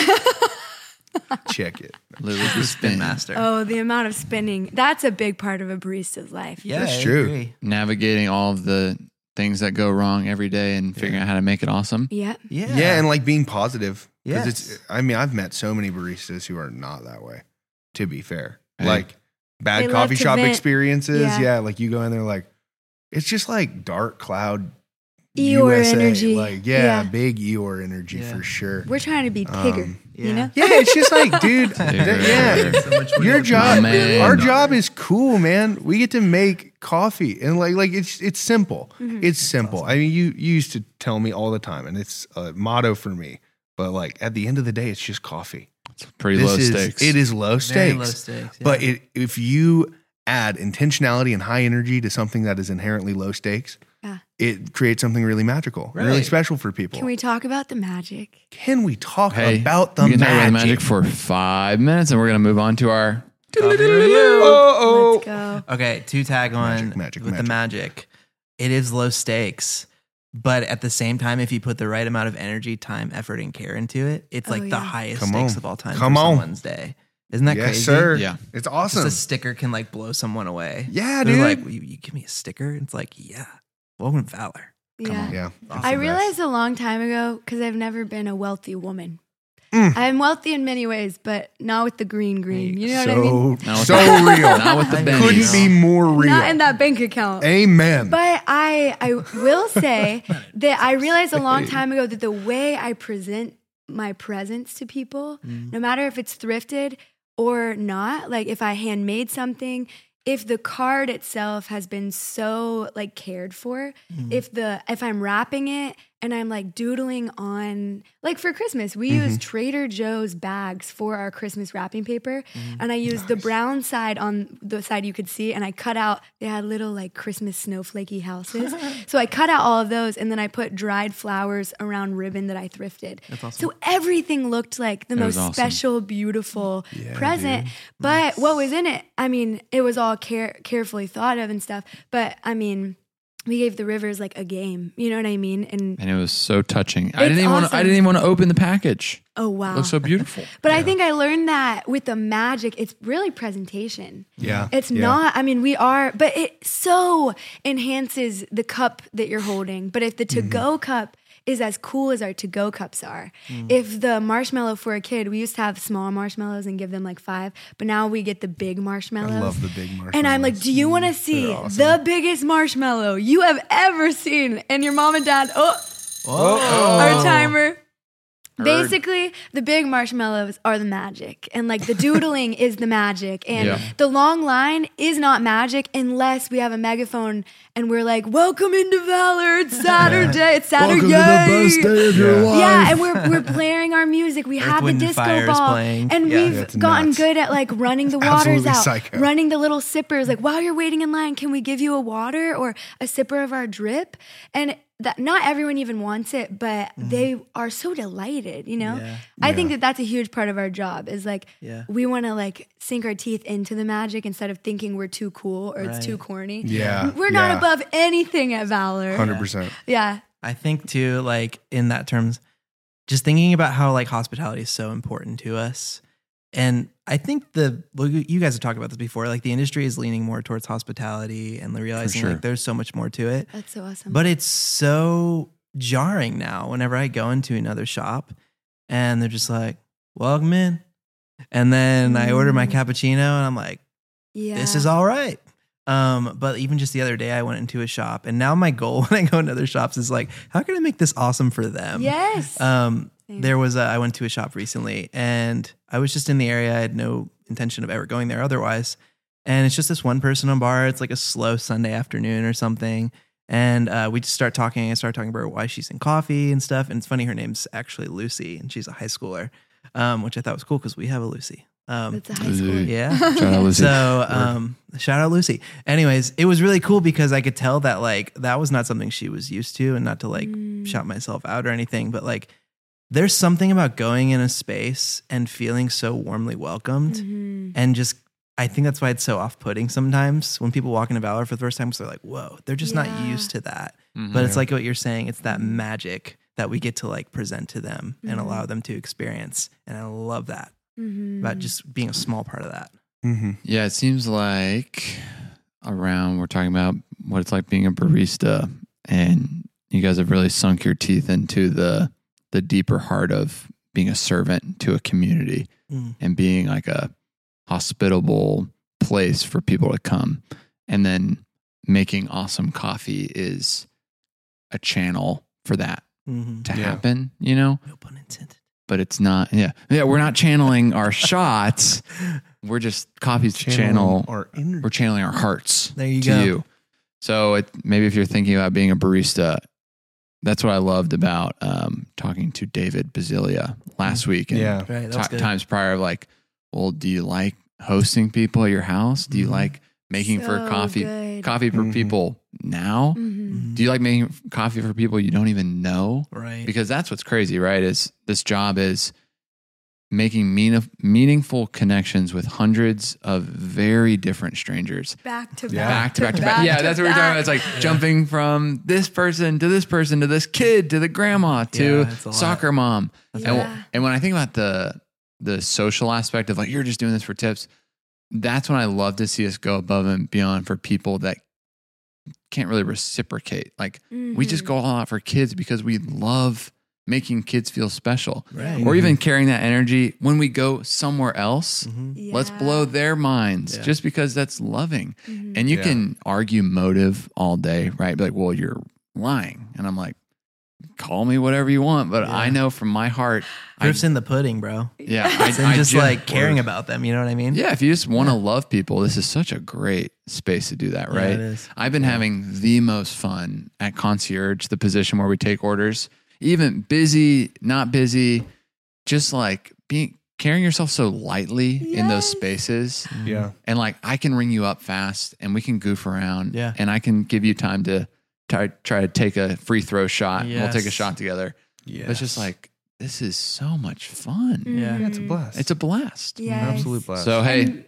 Check it. Literally the Spin spin. master. Oh, the amount of spinning. That's a big part of a barista's life. yeah, That's I true. agree. Navigating all of the things that go wrong every day and figuring out how to make it awesome. Yeah. Yeah. Yeah, and like being positive. Yes. It's. I mean, I've met so many baristas who are not that way. To be fair, Hey. like bad They love coffee to shop vent. experiences. Yeah. Yeah. Like you go in there, like it's just like dark cloud. Eeyore USA. energy. Like Yeah. big Eeyore energy Yeah. for sure. We're trying to be Tigger, yeah. you know? Yeah, it's just like, dude. Tigger. So much Your more job, man. our job is cool, man. We get to make coffee, and like it's simple. Mm-hmm. It's simple. I mean, you used to tell me all the time, and it's a motto for me. but like at the end of the day, it's just coffee. It's pretty low stakes. It is low Very stakes. low stakes. Yeah. But if you add intentionality and high energy to something that is inherently low stakes, Yeah. it creates something really magical, really Right. special for people. Can we talk about the magic? Can we talk Hey, about the we can magic? talk about the magic for 5 minutes, and we're gonna move on to our. Coffee review. Let's go. Okay, to tag on Magic, with the magic. It is low stakes, but at the same time, if you put the right amount of energy, time, effort, and care into it, it's Oh, like the yeah. highest Come stakes on. of all time Come for on. someone's day. Isn't that Yes, crazy? sir. Yeah. It's Just awesome. a sticker can like blow someone away. Yeah, They're dude. like, you give me a sticker? It's like, yeah. Welcome to Valor. Yeah. yeah. Awesome. I the realized a long time ago, because I've never been a wealthy woman. Mm. I'm wealthy in many ways, but not with the green. You know so, what I mean? Not with so the- real. Not with the Couldn't bennies. Couldn't be more real. Not in that bank account. Amen. But I will say that I realized a long time ago that the way I present my presents to people, no matter if it's thrifted or not, like if I handmade something, if the card itself has been so like cared for, if I'm wrapping it and I'm like doodling on, like for Christmas, we use Trader Joe's bags for our Christmas wrapping paper. And I used the brown side on the side you could see, and I cut out, they had little like Christmas snowflakey houses. So I cut out all of those, and then I put dried flowers around ribbon that I thrifted. That's awesome. So everything looked like the It was most awesome. special, beautiful Yeah, present. dude. But what was in it? I mean, it was all carefully thought of and stuff. But I mean, we gave the Rivers like a game. You know what I mean? And And it was so touching. I It's didn't even want to. I awesome. didn't even want to open the package. oh wow, It looks so beautiful. But I think I learned that with the magic, it's really presentation. Yeah. It's Yeah. not, I mean, we are, but it so enhances the cup that you're holding. But if the to go cup is as cool as our to go cups are, if the marshmallow for a kid, we used to have small marshmallows and give them like 5, but now we get the big marshmallows. I love the big marshmallows. And I'm like, do you want to see They're awesome. the biggest marshmallow you have ever seen? And your mom and dad, our timer. Basically, the big marshmallows are the magic, and like the doodling is the magic, and Yeah. the long line is not magic unless we have a megaphone and we're like, "Welcome into Valor! It's Saturday! It's Saturday! day of your life. Yeah, and we're blaring our music. We have the Wind, and disco Fire is ball, playing. and Yeah. we've That's gotten nuts. good at like running the waters Absolutely out, psycho. running the little sippers. Like while you're waiting in line, can we give you a water or a sipper of our drip? And that not everyone even wants it, but they are so delighted. You know, Yeah. I think that that's a huge part of our job. Is like Yeah. we want to like sink our teeth into the magic instead of thinking we're too cool or it's Right. too corny. Yeah. We're not Yeah. above anything at Valor. 100%. Yeah. I think too, like in that terms, just thinking about how like hospitality is so important to us. And I think you guys have talked about this before, like the industry is leaning more towards hospitality and realizing sure. like there's so much more to it. That's so awesome. But it's so jarring now whenever I go into another shop and they're just like, welcome in. And then I order my cappuccino and I'm like, yeah. this is all right. But even just the other day, I went into a shop, and now my goal when I go into other shops is like, how can I make this awesome for them? Yes. I went to a shop recently, and I was just in the area. I had no intention of ever going there otherwise. And it's just this one person on bar. It's like a slow Sunday afternoon or something. And we just start talking. I start talking about why she's in coffee and stuff. And it's funny, her name's actually Lucy, and she's a high schooler, which I thought was cool because we have a Lucy. That's a high school. Yeah. Shout out, Lucy. So, shout out Lucy. Anyways, it was really cool because I could tell that like that was not something she was used to, and not to like shout myself out or anything, but like there's something about going in a space and feeling so warmly welcomed, and just I think that's why it's so off-putting sometimes when people walk into Valor for the first time because they're like, "Whoa, they're just not Yeah. used to that." Mhm. But it's like what you're saying; it's that magic that we get to like present to them and allow them to experience, and I love that about just being a small part of that. Mm-hmm. Yeah, it seems like we're talking about what it's like being a barista, and you guys have really sunk your teeth into the deeper heart of being a servant to a community and being like a hospitable place for people to come. And then making awesome coffee is a channel for that Mm-hmm. to Yeah. happen, you know? No pun intended. But it's not, yeah, we're not channeling our shots. We're just coffee's channel. Our energy. We're channeling our hearts There you to go. you. So maybe if you're thinking about being a barista, that's what I loved about talking to David Bazilia last week. And Yeah. Right. That was good. times prior, like, well, do you like hosting people at your house? Do you like making for So coffee good. for people now? Mhm. Do you like making coffee for people you don't even know? Right. Because that's what's crazy, right? Is this job is making meaningful connections with hundreds of very different strangers. Back to Yeah. Back to back to back. Yeah, that's what we're talking about. It's like jumping from this person to this person to this kid to the grandma to Yeah, it's a lot. soccer mom. Yeah. And when I think about the social aspect of like, you're just doing this for tips, that's when I love to see us go above and beyond for people that can't really reciprocate. Like we just go all out for kids because we love making kids feel special. Right. Or even carrying that energy when we go somewhere else. Mhm. Let's blow their minds Yeah. just because that's loving. Mhm. And you Yeah. can argue motive all day, right? Be like, well, you're lying. And I'm like, call me whatever you want. But Yeah. I know from my heart, Proof's in the pudding, bro. yeah, And just like caring about them. You know what I mean? Yeah, if you just want to love people, this is such a great space to do that, Yeah, right? it is. I've been having the most fun at Concierge, the position where we take orders, even busy, not busy, just like carrying yourself so lightly in those Yes. spaces. Yeah. And like I can ring you up fast and we can goof around. Yeah. And I can give you time to try to take a free throw shot. And we'll take a Yes. shot together. Yeah. It's just like, this is so much fun. Yeah. Yeah, it's a blast. It's a blast. Yes. absolute blast. So, hey,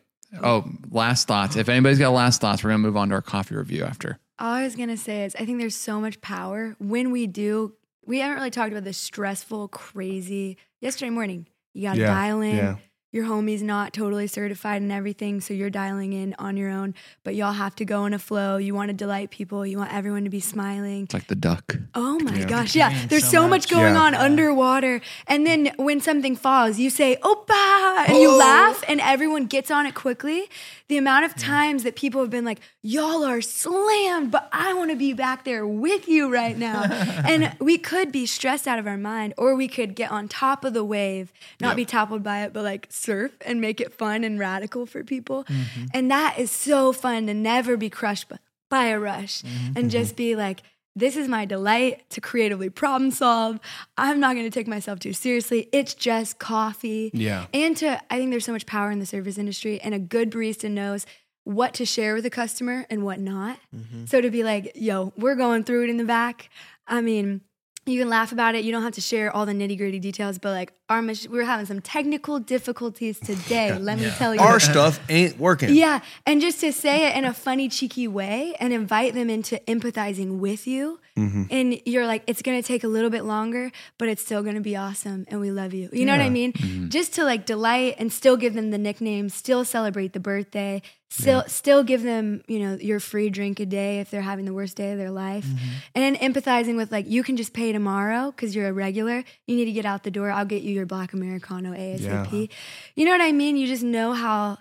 last thoughts. If anybody's got last thoughts, we're going to move on to our coffee review after. All I was going to say is I think there's so much power when we haven't really talked about this stressful, crazy, yesterday morning, you got to dial in. Yeah. Your homie's not totally certified and everything, so you're dialing in on your own, but y'all have to go in a flow. You want to delight people. You want everyone to be smiling. It's like the duck. Oh my Yeah. gosh. Yeah. Carrying There's so so much much. going Yeah. on underwater. And then when something falls, you say, Opa, and you laugh and everyone gets on it quickly. The amount of times that people have been like, y'all are slammed, but I want to be back there with you right now. And we could be stressed out of our mind, or we could get on top of the wave, not be toppled by it, but like surf and make it fun and radical for people. And that is so fun to never be crushed by a rush and just be like, this is my delight to creatively problem solve. I'm not going to take myself too seriously. It's just coffee. Yeah. And I think there's so much power in the service industry, and a good barista knows what to share with a customer and what not. So to be like, yo, we're going through it in the back. I mean, you can laugh about it. You don't have to share all the nitty gritty details, but like we're having some technical difficulties today. Let me tell you. Our stuff ain't working. Yeah, and just to say it in a funny, cheeky way and invite them into empathizing with you. And you're like, it's going to take a little bit longer, but it's still going to be awesome, and we love you. You know what I mean? Just to like delight and still give them the nickname, still celebrate the birthday, still give them, your free drink a day if they're having the worst day of their life. And then empathizing with like, you can just pay tomorrow because you're a regular. You need to get out the door. I'll get you your Black Americano ASAP. You know what I mean? You just know how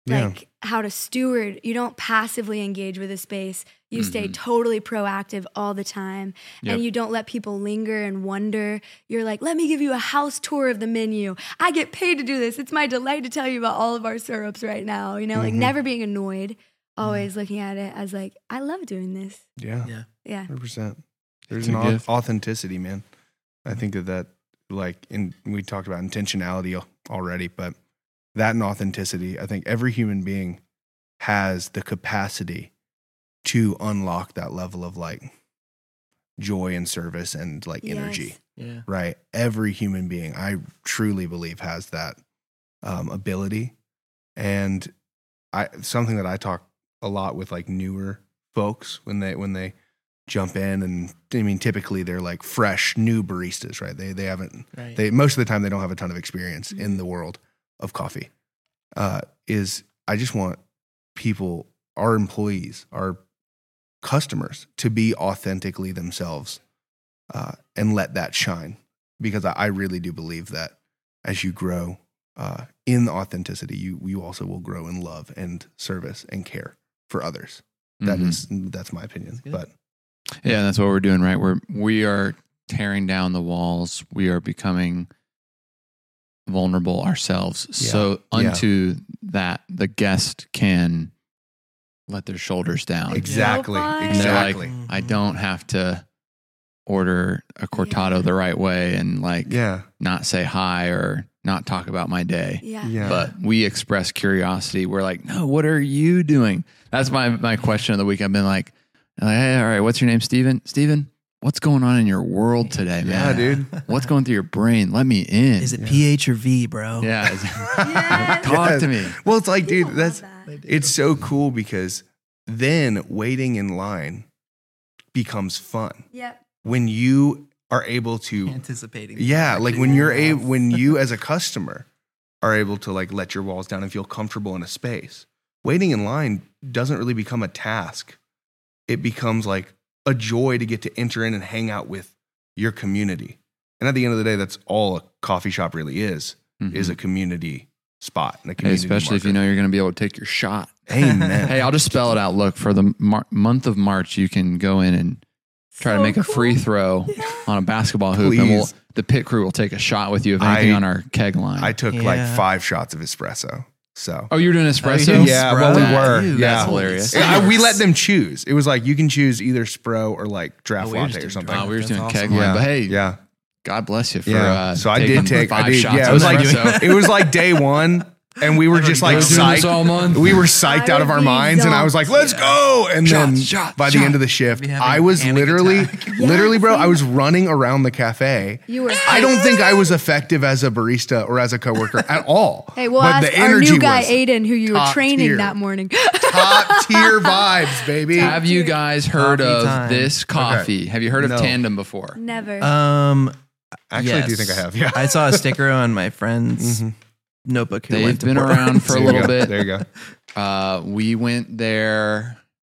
to steward. You don't passively engage with a space. You stay totally proactive all the time. And you don't let people linger and wonder. You're like, let me give you a house tour of the menu. I get paid to do this. It's my delight to tell you about all of our syrups right now. Like never being annoyed, always looking at it as like, I love doing this. Yeah. Yeah. 100%. There's It's a an gift. authenticity, man. I think that we talked about intentionality already, but that and authenticity, I think every human being has the capacity to unlock that level of like joy and service and like energy, Yeah. right? Every human being, I truly believe, has that ability. And something that I talk a lot with like newer folks when they jump in, and I mean, typically they're like fresh new baristas, right? They haven't, Right. most of the time they don't have a ton of experience in the world of coffee. Is I just want people, our employees, our customers, to be authentically themselves and let that shine, because I really do believe that as you grow in authenticity, you also will grow in love and service and care for others. That's my opinion. good. But Yeah, that's what we're doing, right? We are tearing down the walls. We are becoming vulnerable ourselves. Yeah. So unto that, the guest can let their shoulders down. exactly, fun. And they're like, exactly. I don't have to order a cortado the right way and like Yeah. not say hi or not talk about my day. Yeah. Yeah. But we express curiosity. We're like, no, what are you doing? That's my question of the week. I've been like, hey, all right, what's your name, Steven? Steven, what's going on in your world today, man? Yeah, dude. What's going through your brain? Let me in. Is it PH or V, bro? Yeah. Yes. Talk Yes. to me. Well, it's like, dude, People that's love that. it's so cool because then waiting in line becomes fun Yep. when you are able to. Anticipating. Yeah, like when Yeah. you're able, when you as a customer are able to like let your walls down and feel comfortable in a space. Waiting in line doesn't really become a task. It becomes like a joy to get to enter in and hang out with your community. And at the end of the day, that's all a coffee shop really is a community spot and a Hey, community especially if you know you're going to be able to take your shot. Amen. Hey, I'll just spell it out. Look, for the month of March, you can go in and try to So make a cool. free throw on a basketball hoop, and Please. the pit crew will take a shot with you of anything on our keg line. I took like Yeah. 5 shots of espresso. So oh, you're doing espresso? doing yeah, well, we were. Dude, Yeah. That's hilarious. we let them choose. It was like you can choose either Spro or like draft Oh, we were just latte or doing something. Oh, we were just That's doing awesome. keg line. Yeah. But hey, Yeah. God bless you for Yeah. So I taking did take 5 I did, shots yeah, of it was like espresso. it was like day 1 and we were just like We're doing this all psyched. month. We were psyched I out of would our be minds and I was like, "Let's Yeah. go." And then Shot, by the shot. end of the shift, Be having I was panic literally attack. bro, I was running around the cafe. You were. I don't think I was effective as a barista or as a coworker at all. Hey, we'll But ask the our energy new guy was Aiden, who you were top training tier. that morning. top tier vibes, baby. Have you guys heard Coffee of time. this coffee? Have you heard of No. Tandem before? Never. Actually, I do think I have. Yeah. I saw a sticker on my friend's Mhm. notebook. Who They've went to been Portland. around for a There you little go. bit. There you go. We went there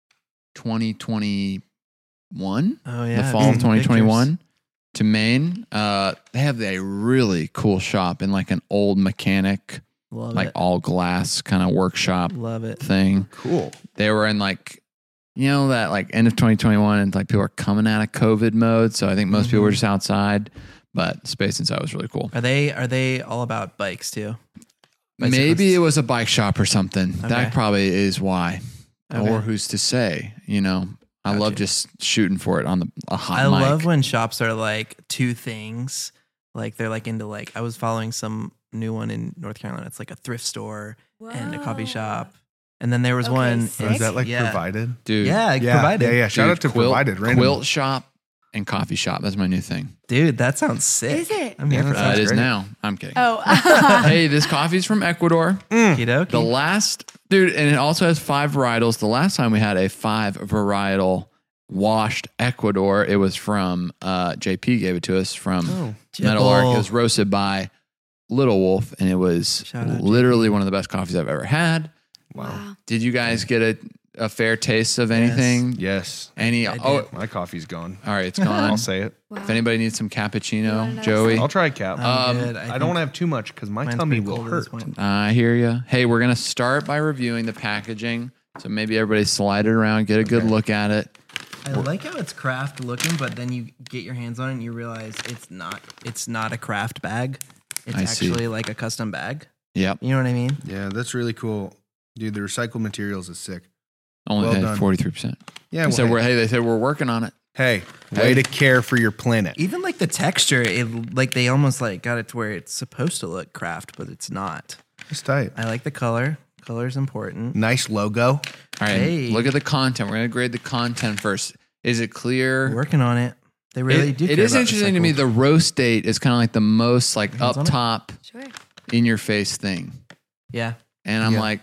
2021, Oh yeah, the fall of I've seen 2021 to Maine. They have a really cool shop in like an old mechanic, pictures. Love like it. all glass kind of workshop Love it. thing. Cool. They were in like, you know, that like end of 2021 and like people are coming out of COVID mode. So I think most people were just outside, but Space Inside was really cool. Are they all about bikes too? Maybe it was a bike shop or something. Okay. That probably is why. Okay. Or who's to say, you know? I love Gotcha. just shooting for it on a hot I mic. love when shops are like two things. Like they're like into like I was following some new one in North Carolina. It's like a thrift store and a coffee Whoa. shop. And then there was Okay, one. sick. Is that like Yeah. provided? Dude. Yeah, like Yeah, provided. yeah, yeah. Shout Dude, out to quilt, provided. Random. Quilt shop and coffee shop. That's my new thing. Dude, that sounds sick. Is it? I'm here Yeah, for that that. sounds It is great. now. I'm kidding. Oh. Hey, this coffee's from Ecuador. Okie The last, dude, and it also has 5 varietals. The last time we had a 5 varietal washed Ecuador, it was from JP gave it to us from Oh. Metal Arc. It Jibble. was roasted by Little Wolf, and it was Shout out, literally one of the best coffees I've ever had. Wow. Did you guys get a fair taste of anything? Yes. Any? I did. Oh, My coffee's gone. all right, it's gone. I'll say it. Wow. If anybody needs some You want cappuccino, another Joey, I'll try a cap. I'm good. I think don't want to have too much because my mine's tummy pretty will cold at this hurt. point. I hear you. Hey, we're gonna start by reviewing the packaging. So maybe everybody slide it around, get a good Okay. look at it. I like how it's craft looking, but then you get your hands on it and you realize it's not a craft bag. It's I see. actually like a custom bag. Yep. You know what I mean? Yeah, that's really cool. Dude, the recycled materials is sick. Only Well had done. 43%. Yeah, They well, said hey, they said we're working on it. hey, Hey. way to care for your planet. Even like the texture, it like they almost like got it to where it's supposed to look craft, but it's not. It's tight. I like the color. Color is important. Nice logo. All right. Hey. Look at the content. We're gonna grade the content first. Is it We're clear? working on it. They really do. It care is about interesting to me. recycled. The roast date is kind of like the most like Hands up on it? top, Sure. in your face thing. Yeah. And I'm Yeah. like,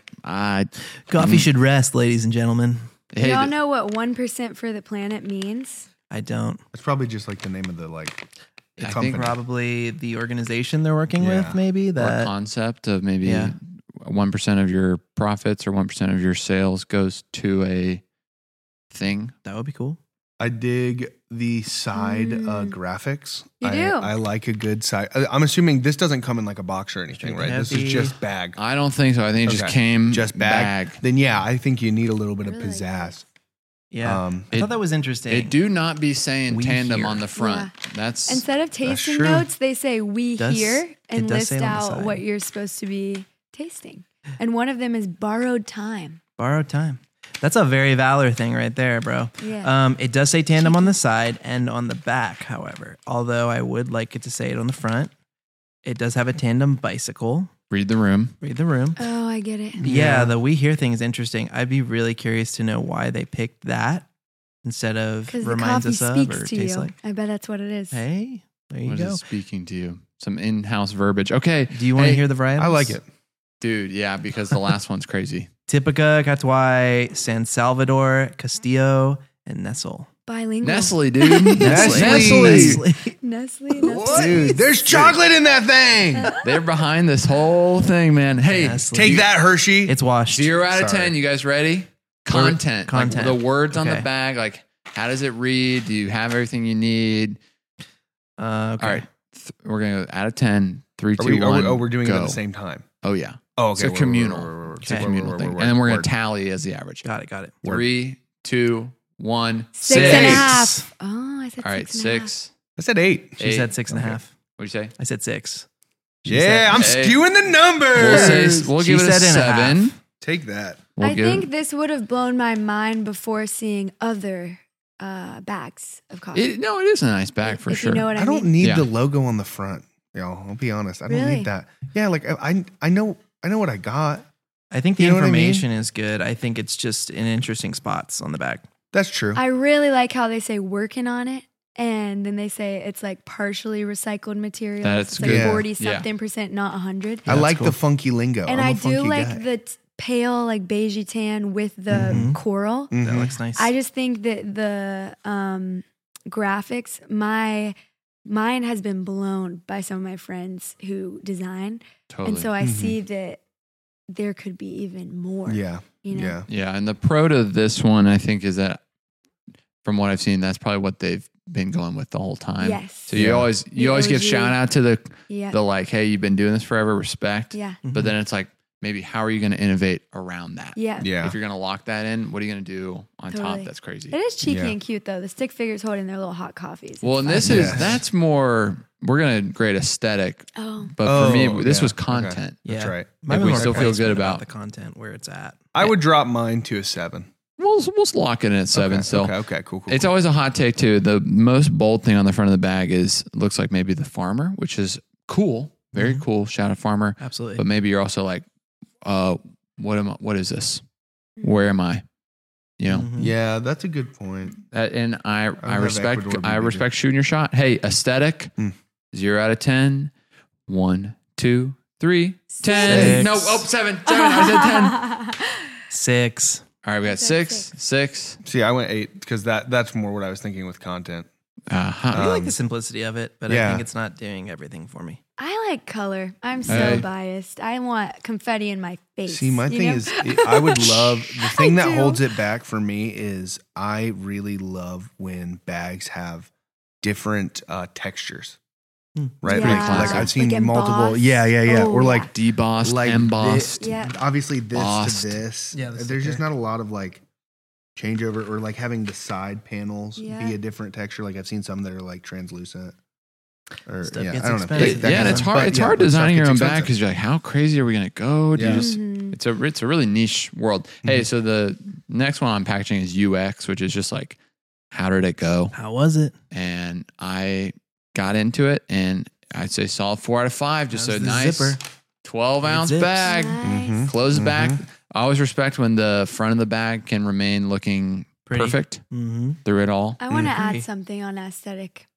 Coffee should rest, ladies and gentlemen. hey, Y'all know what 1% for the planet means? I don't. It's probably just like the name of the like I company. think Probably the organization they're working Yeah. with, maybe or that. concept of maybe Yeah. 1% of your profits or 1% of your sales goes to a thing. That would be cool. I dig the side graphics. You I, do? I like a good side. I'm assuming this doesn't come in like a box or anything, Extremely right? This heavy. is just bag. I don't think so. I think it just Okay. came Just bag. Then yeah, I think you need a little bit of Really? pizzazz. Yeah. Um, I thought that was interesting. It do not be saying We tandem hear. on the front. That's Instead of tasting true. notes, they say we Does- here and it does list say it on the out side. what you're supposed to be tasting. And one of them is borrowed time. Borrowed time. That's a very Valor thing right there, bro. Yeah. It does say tandem on the side and on the back, however. Although I would like it to say it on the front. It does have a tandem bicycle. Read the room. Read the room. Oh, I get it. Yeah, the We Hear thing is interesting. I'd be really curious to know why they picked that instead of Because the reminds coffee us of speaks or to tastes you. like. I bet that's what it is. Hey, there you What go. is it speaking to you? Some in-house verbiage. Okay. Do you want to Hey, hear the varietals? I like it. Dude, yeah, because the last one's crazy. Typica, Catuai, San Salvador, Castillo, and Nestle. Bilingual. Nestle, dude. Nestle. Nestle. Dude, there's chocolate in that thing. They're behind this whole thing, man. Hey, Nestle. Take that, Hershey. It's washed. 0 out of Sorry. 10. You guys ready? Content. Like, Content. the words on the Okay. bag. Like, how does it read? Do you have everything you need? Okay. All right. We're going to go out of 10. 3, Are 2, we, 1. we're doing go. it at the same time. Oh, yeah. Oh, It's okay. a communal. It's a communal thing. And then we're going to tally as the average. Got it. 3, 2, 1. 6.5. Oh, I said All right. 6. I said 8. She said 6.5. What'd you say? I said 6. She Yeah, said- I'm Hey. skewing the numbers. We'll She give it a said 7. 1.5. Take that. We'll I give think this would have blown my mind before seeing other bags of coffee. no, it is a nice bag for if sure. You know what I I don't mean? need Yeah. the logo on the front. Y'all, I'll be honest. I don't Really? need that. Yeah, like I know what I got. I think the You know what I mean? information is good. I think it's just in interesting spots on the back. That's true. I really like how they say working on it. And then they say it's like partially recycled material. That's it's like good. 40 Yeah. something percent, not 100. I like cool. the funky lingo. And I'm I a do funky like guy. the pale, like beigey tan with the Mhm. coral. That Mhm. looks nice. I just think that the graphics, mine has been blown by some of my friends who design. Totally. And so I Mhm. see that there could be even more. Yeah, You know? yeah. Yeah, and the pro to this one, I think, is that from what I've seen, that's probably what they've been going with the whole time. Yes. So you Yeah. always The give OG. shout out to the Yeah. like, hey, you've been doing this forever, respect. Yeah. But then it's like, maybe how are you going to innovate around that? Yeah. Yeah. If you're going to lock that in, what are you going to do on top? Totally. That's crazy. It is cheeky Yeah. and cute though. The stick figures holding their little hot coffees. Well, It's and this fun. Yes. that's more. We're going to grade aesthetic, Oh. but for me, Oh, this yeah. was Okay. content. yeah. That's right. Might If be we more still feel placement good about- the content where it's at. I would drop mine to a 7. We'll lock it in at 7. Okay, So okay, cool. it's always a hot take too. The most bold thing on the front of the bag looks like maybe the farmer, which is cool, very Mhm. cool. Shout out farmer. Absolutely. But maybe you're also like, what is this? Where am I? You know, Mhm. Yeah, that's a good point. and I have respect Ecuador be I bigger. respect shooting your shot. Hey, aesthetic, Mm. 0 out of 10. 1, 2, 3, 10. Six. No, 7. I said 10. 6. All right, we got That's 6. See, I went 8 because that's more what I was thinking with content. Uh-huh. I like the simplicity of it, but I yeah. think it's not doing everything for me. I like color. I'm so Hey. biased. I want confetti in my face. See, my you thing know? is, I would love the thing that do. holds it back for me is I really love when bags have different textures. Right, Yeah. like I've seen Like multiple, embossed. yeah, Oh, or like Debossed, embossed. This, Yeah. obviously this Bossed. to this. Yeah, the there's just sticker. not a lot of like changeover or like having the side panels Yeah. be a different texture. Like I've seen some that are like translucent. Or Stuff yeah, gets I don't know. expensive. That Yeah, and kind it's of hard. stuff. It's But, hard yeah, designing stuff your own gets bag expensive. because you're like, how crazy are we going to go? Do you Yeah. just? Mhm. It's a really niche world. Hey, so the next one I'm packaging is UX, which is just like, how did it go? How was it? And I got into it, and I'd say solid 4 out of 5. Just How's a the nice zipper? 12-ounce zips. bag. Nice. Mhm. Close it back. Mhm. I always respect when the front of the bag can remain looking Pretty. perfect Mm-hmm. through it all. I want to Agree. add something on aesthetic.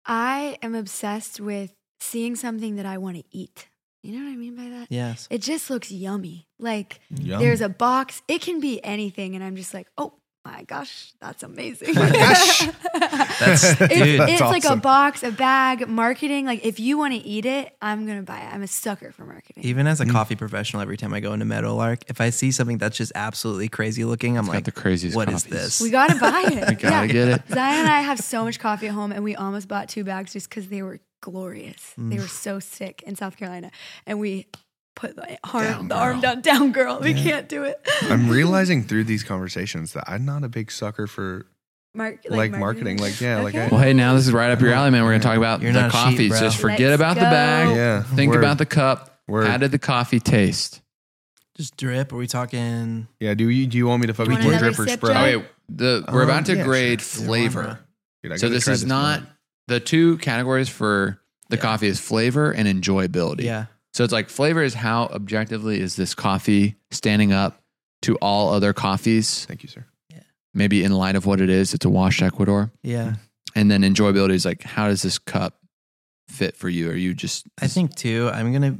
I am obsessed with seeing something that I want to eat. You know what I mean by that? Yes. It just looks yummy. Like Yum. there's a box. It can be anything, and I'm just like, oh my gosh, that's amazing. My gosh. That's dude. It's like a awesome. box, a bag, marketing. Like if you want to eat it, I'm gonna buy it. I'm a sucker for marketing. Even as a coffee professional, every time I go into Meadowlark, if I see something that's just absolutely crazy looking, I'm It's like, got the craziest what is coffees. this? We gotta buy it. We gotta get it. Zion and I have so much coffee at home, and we almost bought 2 bags just because they were glorious. They were so sick in South Carolina, and we put the arm down, girl. We can't do it. I'm realizing through these conversations that I'm not a big sucker for like marketing. Like, yeah, like Well, hey, now this is right up your alley, man. We're going to talk about You're the not coffees. cheap, bro. Just forget Let's about the go. bag. Yeah. Think Word. about the cup. Word. How did the coffee taste? Just drip? Are we talking? Yeah. Do you want me to focus want on another drip or sip, spread? Joe? Okay, we're about to yeah, grade sure. flavor. Dude, I So gotta this try is not one. the two categories for the coffee is flavor and enjoyability. Yeah. So it's like flavor is how objectively is this coffee standing up to all other coffees, Thank you, sir. maybe in light of what it is. It's a washed Ecuador. Yeah. And then enjoyability is like, how does this cup fit for you? Are you just, I think too,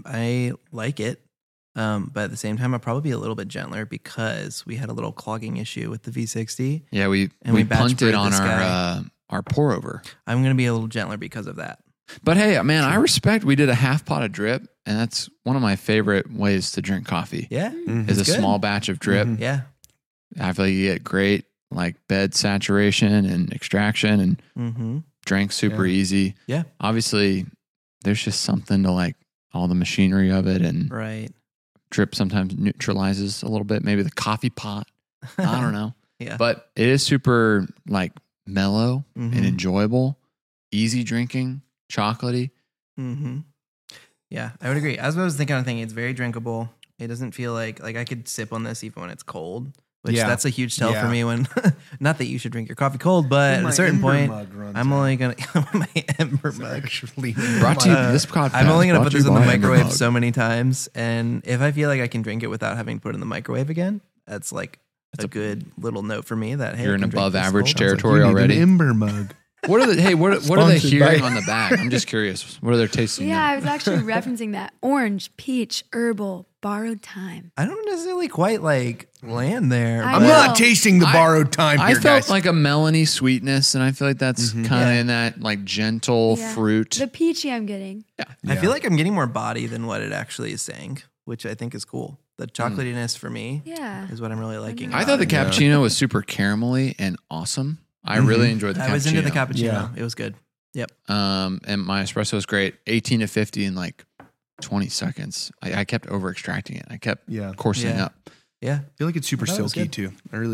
I like it. But at the same time, I'll probably be a little bit gentler because we had a little clogging issue with the V60. yeah, we we batch punted brewed on this guy. our pour over. I'm going to be a little gentler because of that. But hey, man, I respect we did a half pot of drip, and that's one of my favorite ways to drink coffee. Yeah. Mhm. Is a It's good. small batch of drip. Mhm. Yeah. I feel like you get great like bed saturation and extraction and Mm-hmm. drank super Yeah. easy. Yeah. Obviously, there's just something to like all the machinery of it, and Right. drip sometimes neutralizes a little bit. Maybe the coffee pot. I don't know. Yeah. But it is super like mellow Mhm. and enjoyable, easy drinking, chocolatey. Mm-hmm. Yeah, I would agree. As I was thinking, it's very drinkable. It doesn't feel like I could sip on this even when it's cold, which Yeah. that's a huge tell Yeah. for me when, not that you should drink your coffee cold, but at a certain point, I'm only going to, my Ember mug. Actually, Brought to you this podcast. I'm only going to brought put to you this in the by Ember microwave Mug. so many times. And if I feel like I can drink it without having to put it in the microwave again, that's like a good little note for me that, hey, You're I in can drink above this average cold. territory already. Ember mug. What are the hey? What are they Sponsored hearing by- on the bag? I'm just curious. What are they tasting? Yeah, I was actually referencing that. Orange, peach, herbal, borrowed time. I don't necessarily quite like land there. I I'm know. not tasting the I- borrowed time I here, felt guys. like a melony sweetness, and I feel like that's kind of Yeah. in that like gentle Yeah. fruit. The peachy I'm getting. I feel like I'm getting more body than what it actually is saying, which I think is cool. The chocolatiness for me Yeah. is what I'm really liking. I thought the about it. cappuccino was super caramelly and awesome. I really enjoyed the cappuccino. I was into the cappuccino. Yeah. It was good. Yep. And my espresso was great. 18 to 50 in like 20 seconds. I kept over extracting it. I kept coursing Yeah. up. Yeah. I feel like it's super I thought it was silky good. too.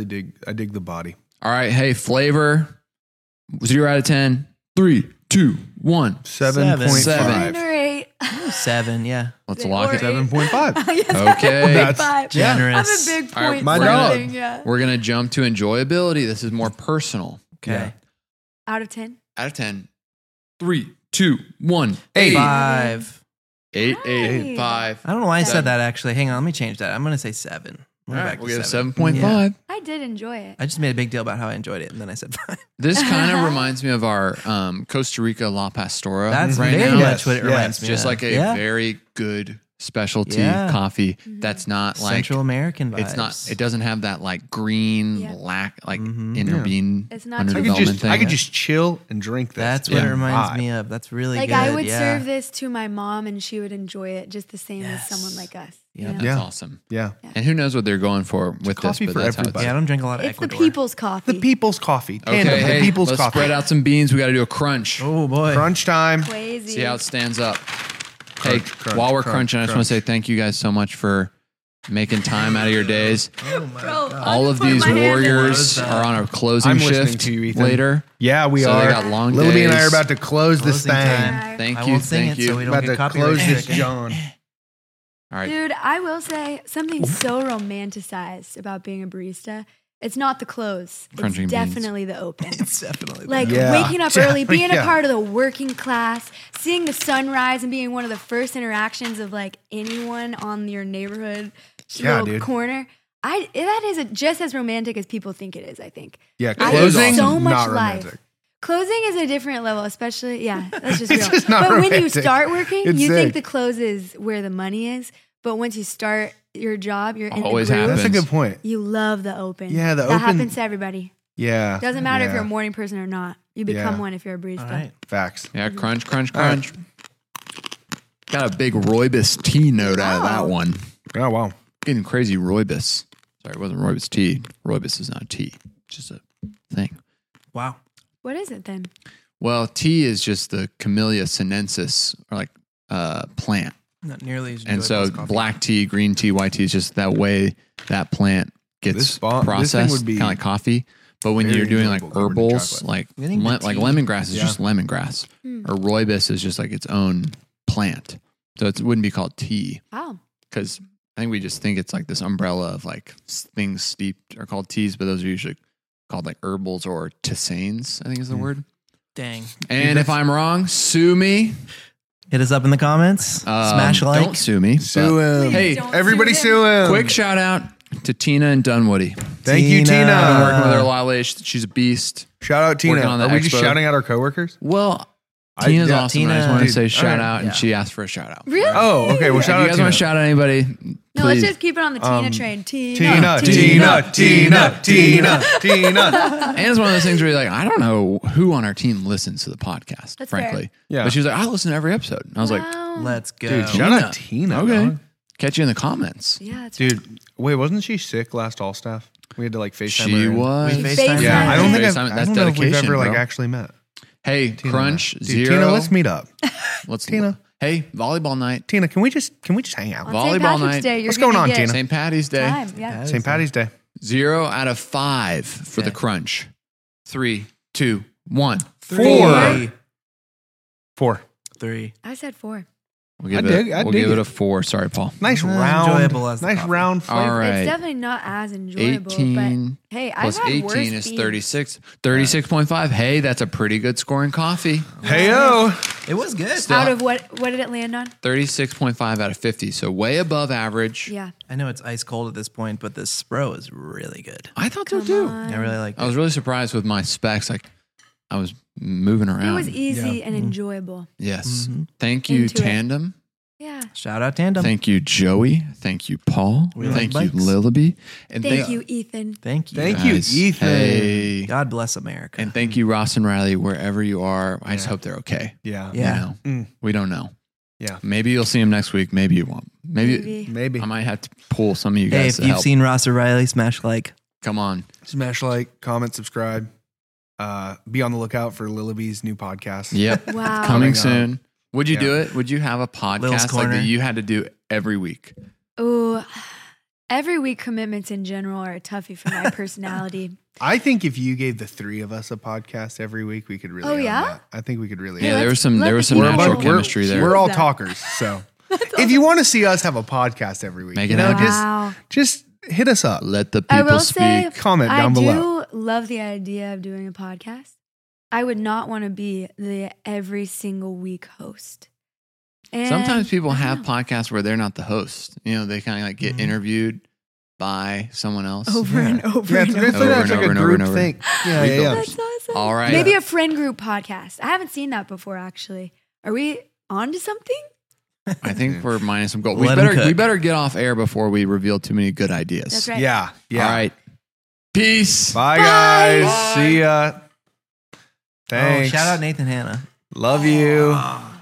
I dig the body. All right. Hey, flavor 0 out of 10. 3, 2, 1. 7.5. 7 or 8. 7. Yeah. Let's lock Or it. 7.5. Yes, Okay. That's 7.5. generous. I'm a big All right, point my for dog. everything, yeah. We're going to jump to enjoyability. This is more personal. Okay. Out of 10. Out of 10. 3, 2, 1. 8. 5. 8, Hi. 8, 5. I don't know why I Seven. said that actually. Hang on. Let me change that. I'm going to say 7. All We're right. back We'll to get a 7. 7.5. Yeah. I did enjoy it. I just made a big deal about how I enjoyed it, and then I said 5. This kind of reminds me of our Costa Rica La Pastora. That's right very now. much what it Yes, reminds me Just of. like a Yeah. very good specialty Yeah. coffee that's not like Central American vibes. it's not. It doesn't have that like green Yeah. Mhm. interbean It's not too underdevelopment thing. I could just chill and drink this. That's what Yeah. it reminds Vibe. me of. That's really Like good. I would yeah. serve this to my mom and she would enjoy it just the same Yes. as someone like us. Yeah. You know? That's Yeah. awesome. Yeah. And who knows what they're going for with this? coffee But for that's how everybody. Yeah, I don't drink a lot of It's the Ecuador. people's coffee. The people's coffee. Okay, Tandem, hey, the people's let's coffee. spread out some beans. We got to do a crunch. Oh boy. Crunch time. Crazy. See how it stands up. Crunch, hey, crunch, while we're crunch, crunching, I just want to say crunch. thank you guys so much for making time out of your days. Oh my Bro, God. All of put these my hand in warriors it. are on a closing I'm listening shift to you, Ethan. later. Yeah, we So are. they got long Lily and I days. are about to close this Closing thing. time. Thank I you. won't sing Thank it you. so we don't About get to copyright close this, stricken. John. All right. Dude, I will say something so romanticized about being a barista. It's not the close. Crunching it's beans. definitely the open. It's definitely Like Yeah. waking up early, being Yeah. a part of the working class, seeing the sunrise and being one of the first interactions of like anyone on your neighborhood Yeah, little dude. corner. That is just as romantic as people think it is, I think. Yeah, I have closing, so much not life. romantic. Closing is a different level, especially, yeah, that's just It's real. just not but when you romantic. start working, It's you sick. think the close is where the money is. But once you start your job, you're in Always the groove. happens. That's a good point. You love the open. Yeah, the that open- happens to everybody. Yeah. Doesn't matter if Yeah. you're a morning person or not. You become Yeah. one if you're a barista. All right. Facts. Yeah, crunch, crunch, All right. crunch. Got a big Rooibos tea note out of that Wow. one. Oh, wow. Getting crazy Rooibos. Sorry, it wasn't Rooibos tea. Rooibos is not tea. It's just a thing. Wow. What is it then? Well, tea is just the Camellia sinensis, or like plant. Not nearly as And enjoyable so as coffee. black tea, green tea, white tea is just that way that plant gets This thing processed, would be kind of like coffee. But when very you're doing like enjoyable covered in herbals, chocolate. like I think the like tea- lemongrass is Yeah. just lemongrass, Hmm. or Rooibos is just like its own plant. So it wouldn't be called tea Wow. because I think we just think it's like this umbrella of like things steeped are called teas, but those are usually called like herbals or tisanes, I think is the word. Dang. And if I'm wrong, sue me. Hit us up in the comments. Smash like. Don't sue me. Sue him. Hey, don't Everybody sue sue him. quick shout out to Tina and Dunwoody. Thank you, Tina. I'm working with her Tina. a lot lately. She's a beast. Shout out Tina. Working on the Are we just expo. shouting out our coworkers? Well, Tina's yeah, awesome. I just Tina. want to Dude, say shout all right. out, and Yeah. she asked for a shout out. Really? Oh, okay. Well, If shout you out guys Tina. want to shout out anybody, No, let's please. just keep it on the Tina train. Tina, Tina, Tina, Tina, Tina. And it's one of those things where you're like, I don't know who on our team listens to the podcast, That's frankly. Yeah. But she was like, I listen to every episode. And I was like, Wow. Let's go. Dude, shout out Tina. okay. dog. Catch you in the comments. Yeah, that's right. Dude, wait, wasn't she sick last All Staff? We had to like FaceTime She her. was. We FaceTime. Yeah, I don't think FaceTime. I That's don't know if we've dedication, ever like bro. actually met. Hey, Tina Crunch, and I. Zero. Dude, Tina, let's meet up. Let's Tina. Hey, volleyball night. Tina, can we just hang out? On Volleyball St. Patrick's night. Day, you're What's going gonna on, get Tina? St. Patty's Day. Time. Yeah. St. Patty's Day. 0 out of 5 for the Crunch. 3, 2, 1. 3. 4. 3. I said 4. We'll give, I'd we'll dig give it it. a 4. Sorry, Paul. Nice Not round. enjoyable as the Nice coffee. round flavor. All right. It's definitely not as enjoyable. 18 but hey, plus I've had worse 18 is beans. 36. 36.5. Hey, that's a pretty good scoring coffee. Heyo. It was good. Still- Out of what did it land on? 36.5 out of 50. So way above average. Yeah. I know it's ice cold at this point, but this Spro is really good. I thought so Come too. on. I really like I was really surprised with my specs. Like I was moving It around. was easy Yeah. and enjoyable. Yes. Mhm. Thank you, Into it. Tandem. Yeah. Shout out Tandem. Thank you, Joey. Thank you, Paul. We like Thank you, bikes. Lillaby. And Thank you, Ethan. Thank you. Thank you, guys. Ethan. Hey. God bless America. And thank you, Ross and Riley, wherever you are. I just hope they're okay. Yeah. Yeah. You know, Mm. we don't know. Yeah. Maybe you'll see them next week. Maybe you won't. Maybe Maybe. I might have to pull some of you Hey, guys if to you've help. seen Ross or Riley, smash like. Come on. Smash like, comment, subscribe. Be on the lookout for Lillaby's new podcast. Yep. Wow. Coming Coming soon. Would you Yeah. do it? Would you have a Lil's podcast like Corner. that you had to do every week? Oh, every week commitments in general are a toughie for my personality. I think if you gave the three of us a podcast every week, we could really. Oh, own yeah? that. I think we could really. Yeah, own there that. was some let there the was some people natural know. chemistry there. We're all That. talkers, so if you want to see us have a podcast every week, Make you it know, happen. Wow. just hit us up. Let the I people will say, speak. Comment I down do below. love the idea of doing a podcast. I would not want to be the every single week host. And Sometimes people I don't have know. podcasts where they're not the host. You know, they kind of like get Mhm. interviewed by someone else. over and over Yeah, and it's, over. it's Over like, and it's like over a and over group and over. thing. Yeah, yeah, yeah. That's awesome. All right. Maybe a friend group podcast. I haven't seen that before, actually. Are we on to something? I think we're minus some gold. Let 'em cook. We better get off air before we reveal too many good ideas. That's right. Yeah, yeah. All right. Peace. Bye, Bye. guys. Bye. See ya. Thanks. Oh, shout out Nathan Hanna. Love you. Oh.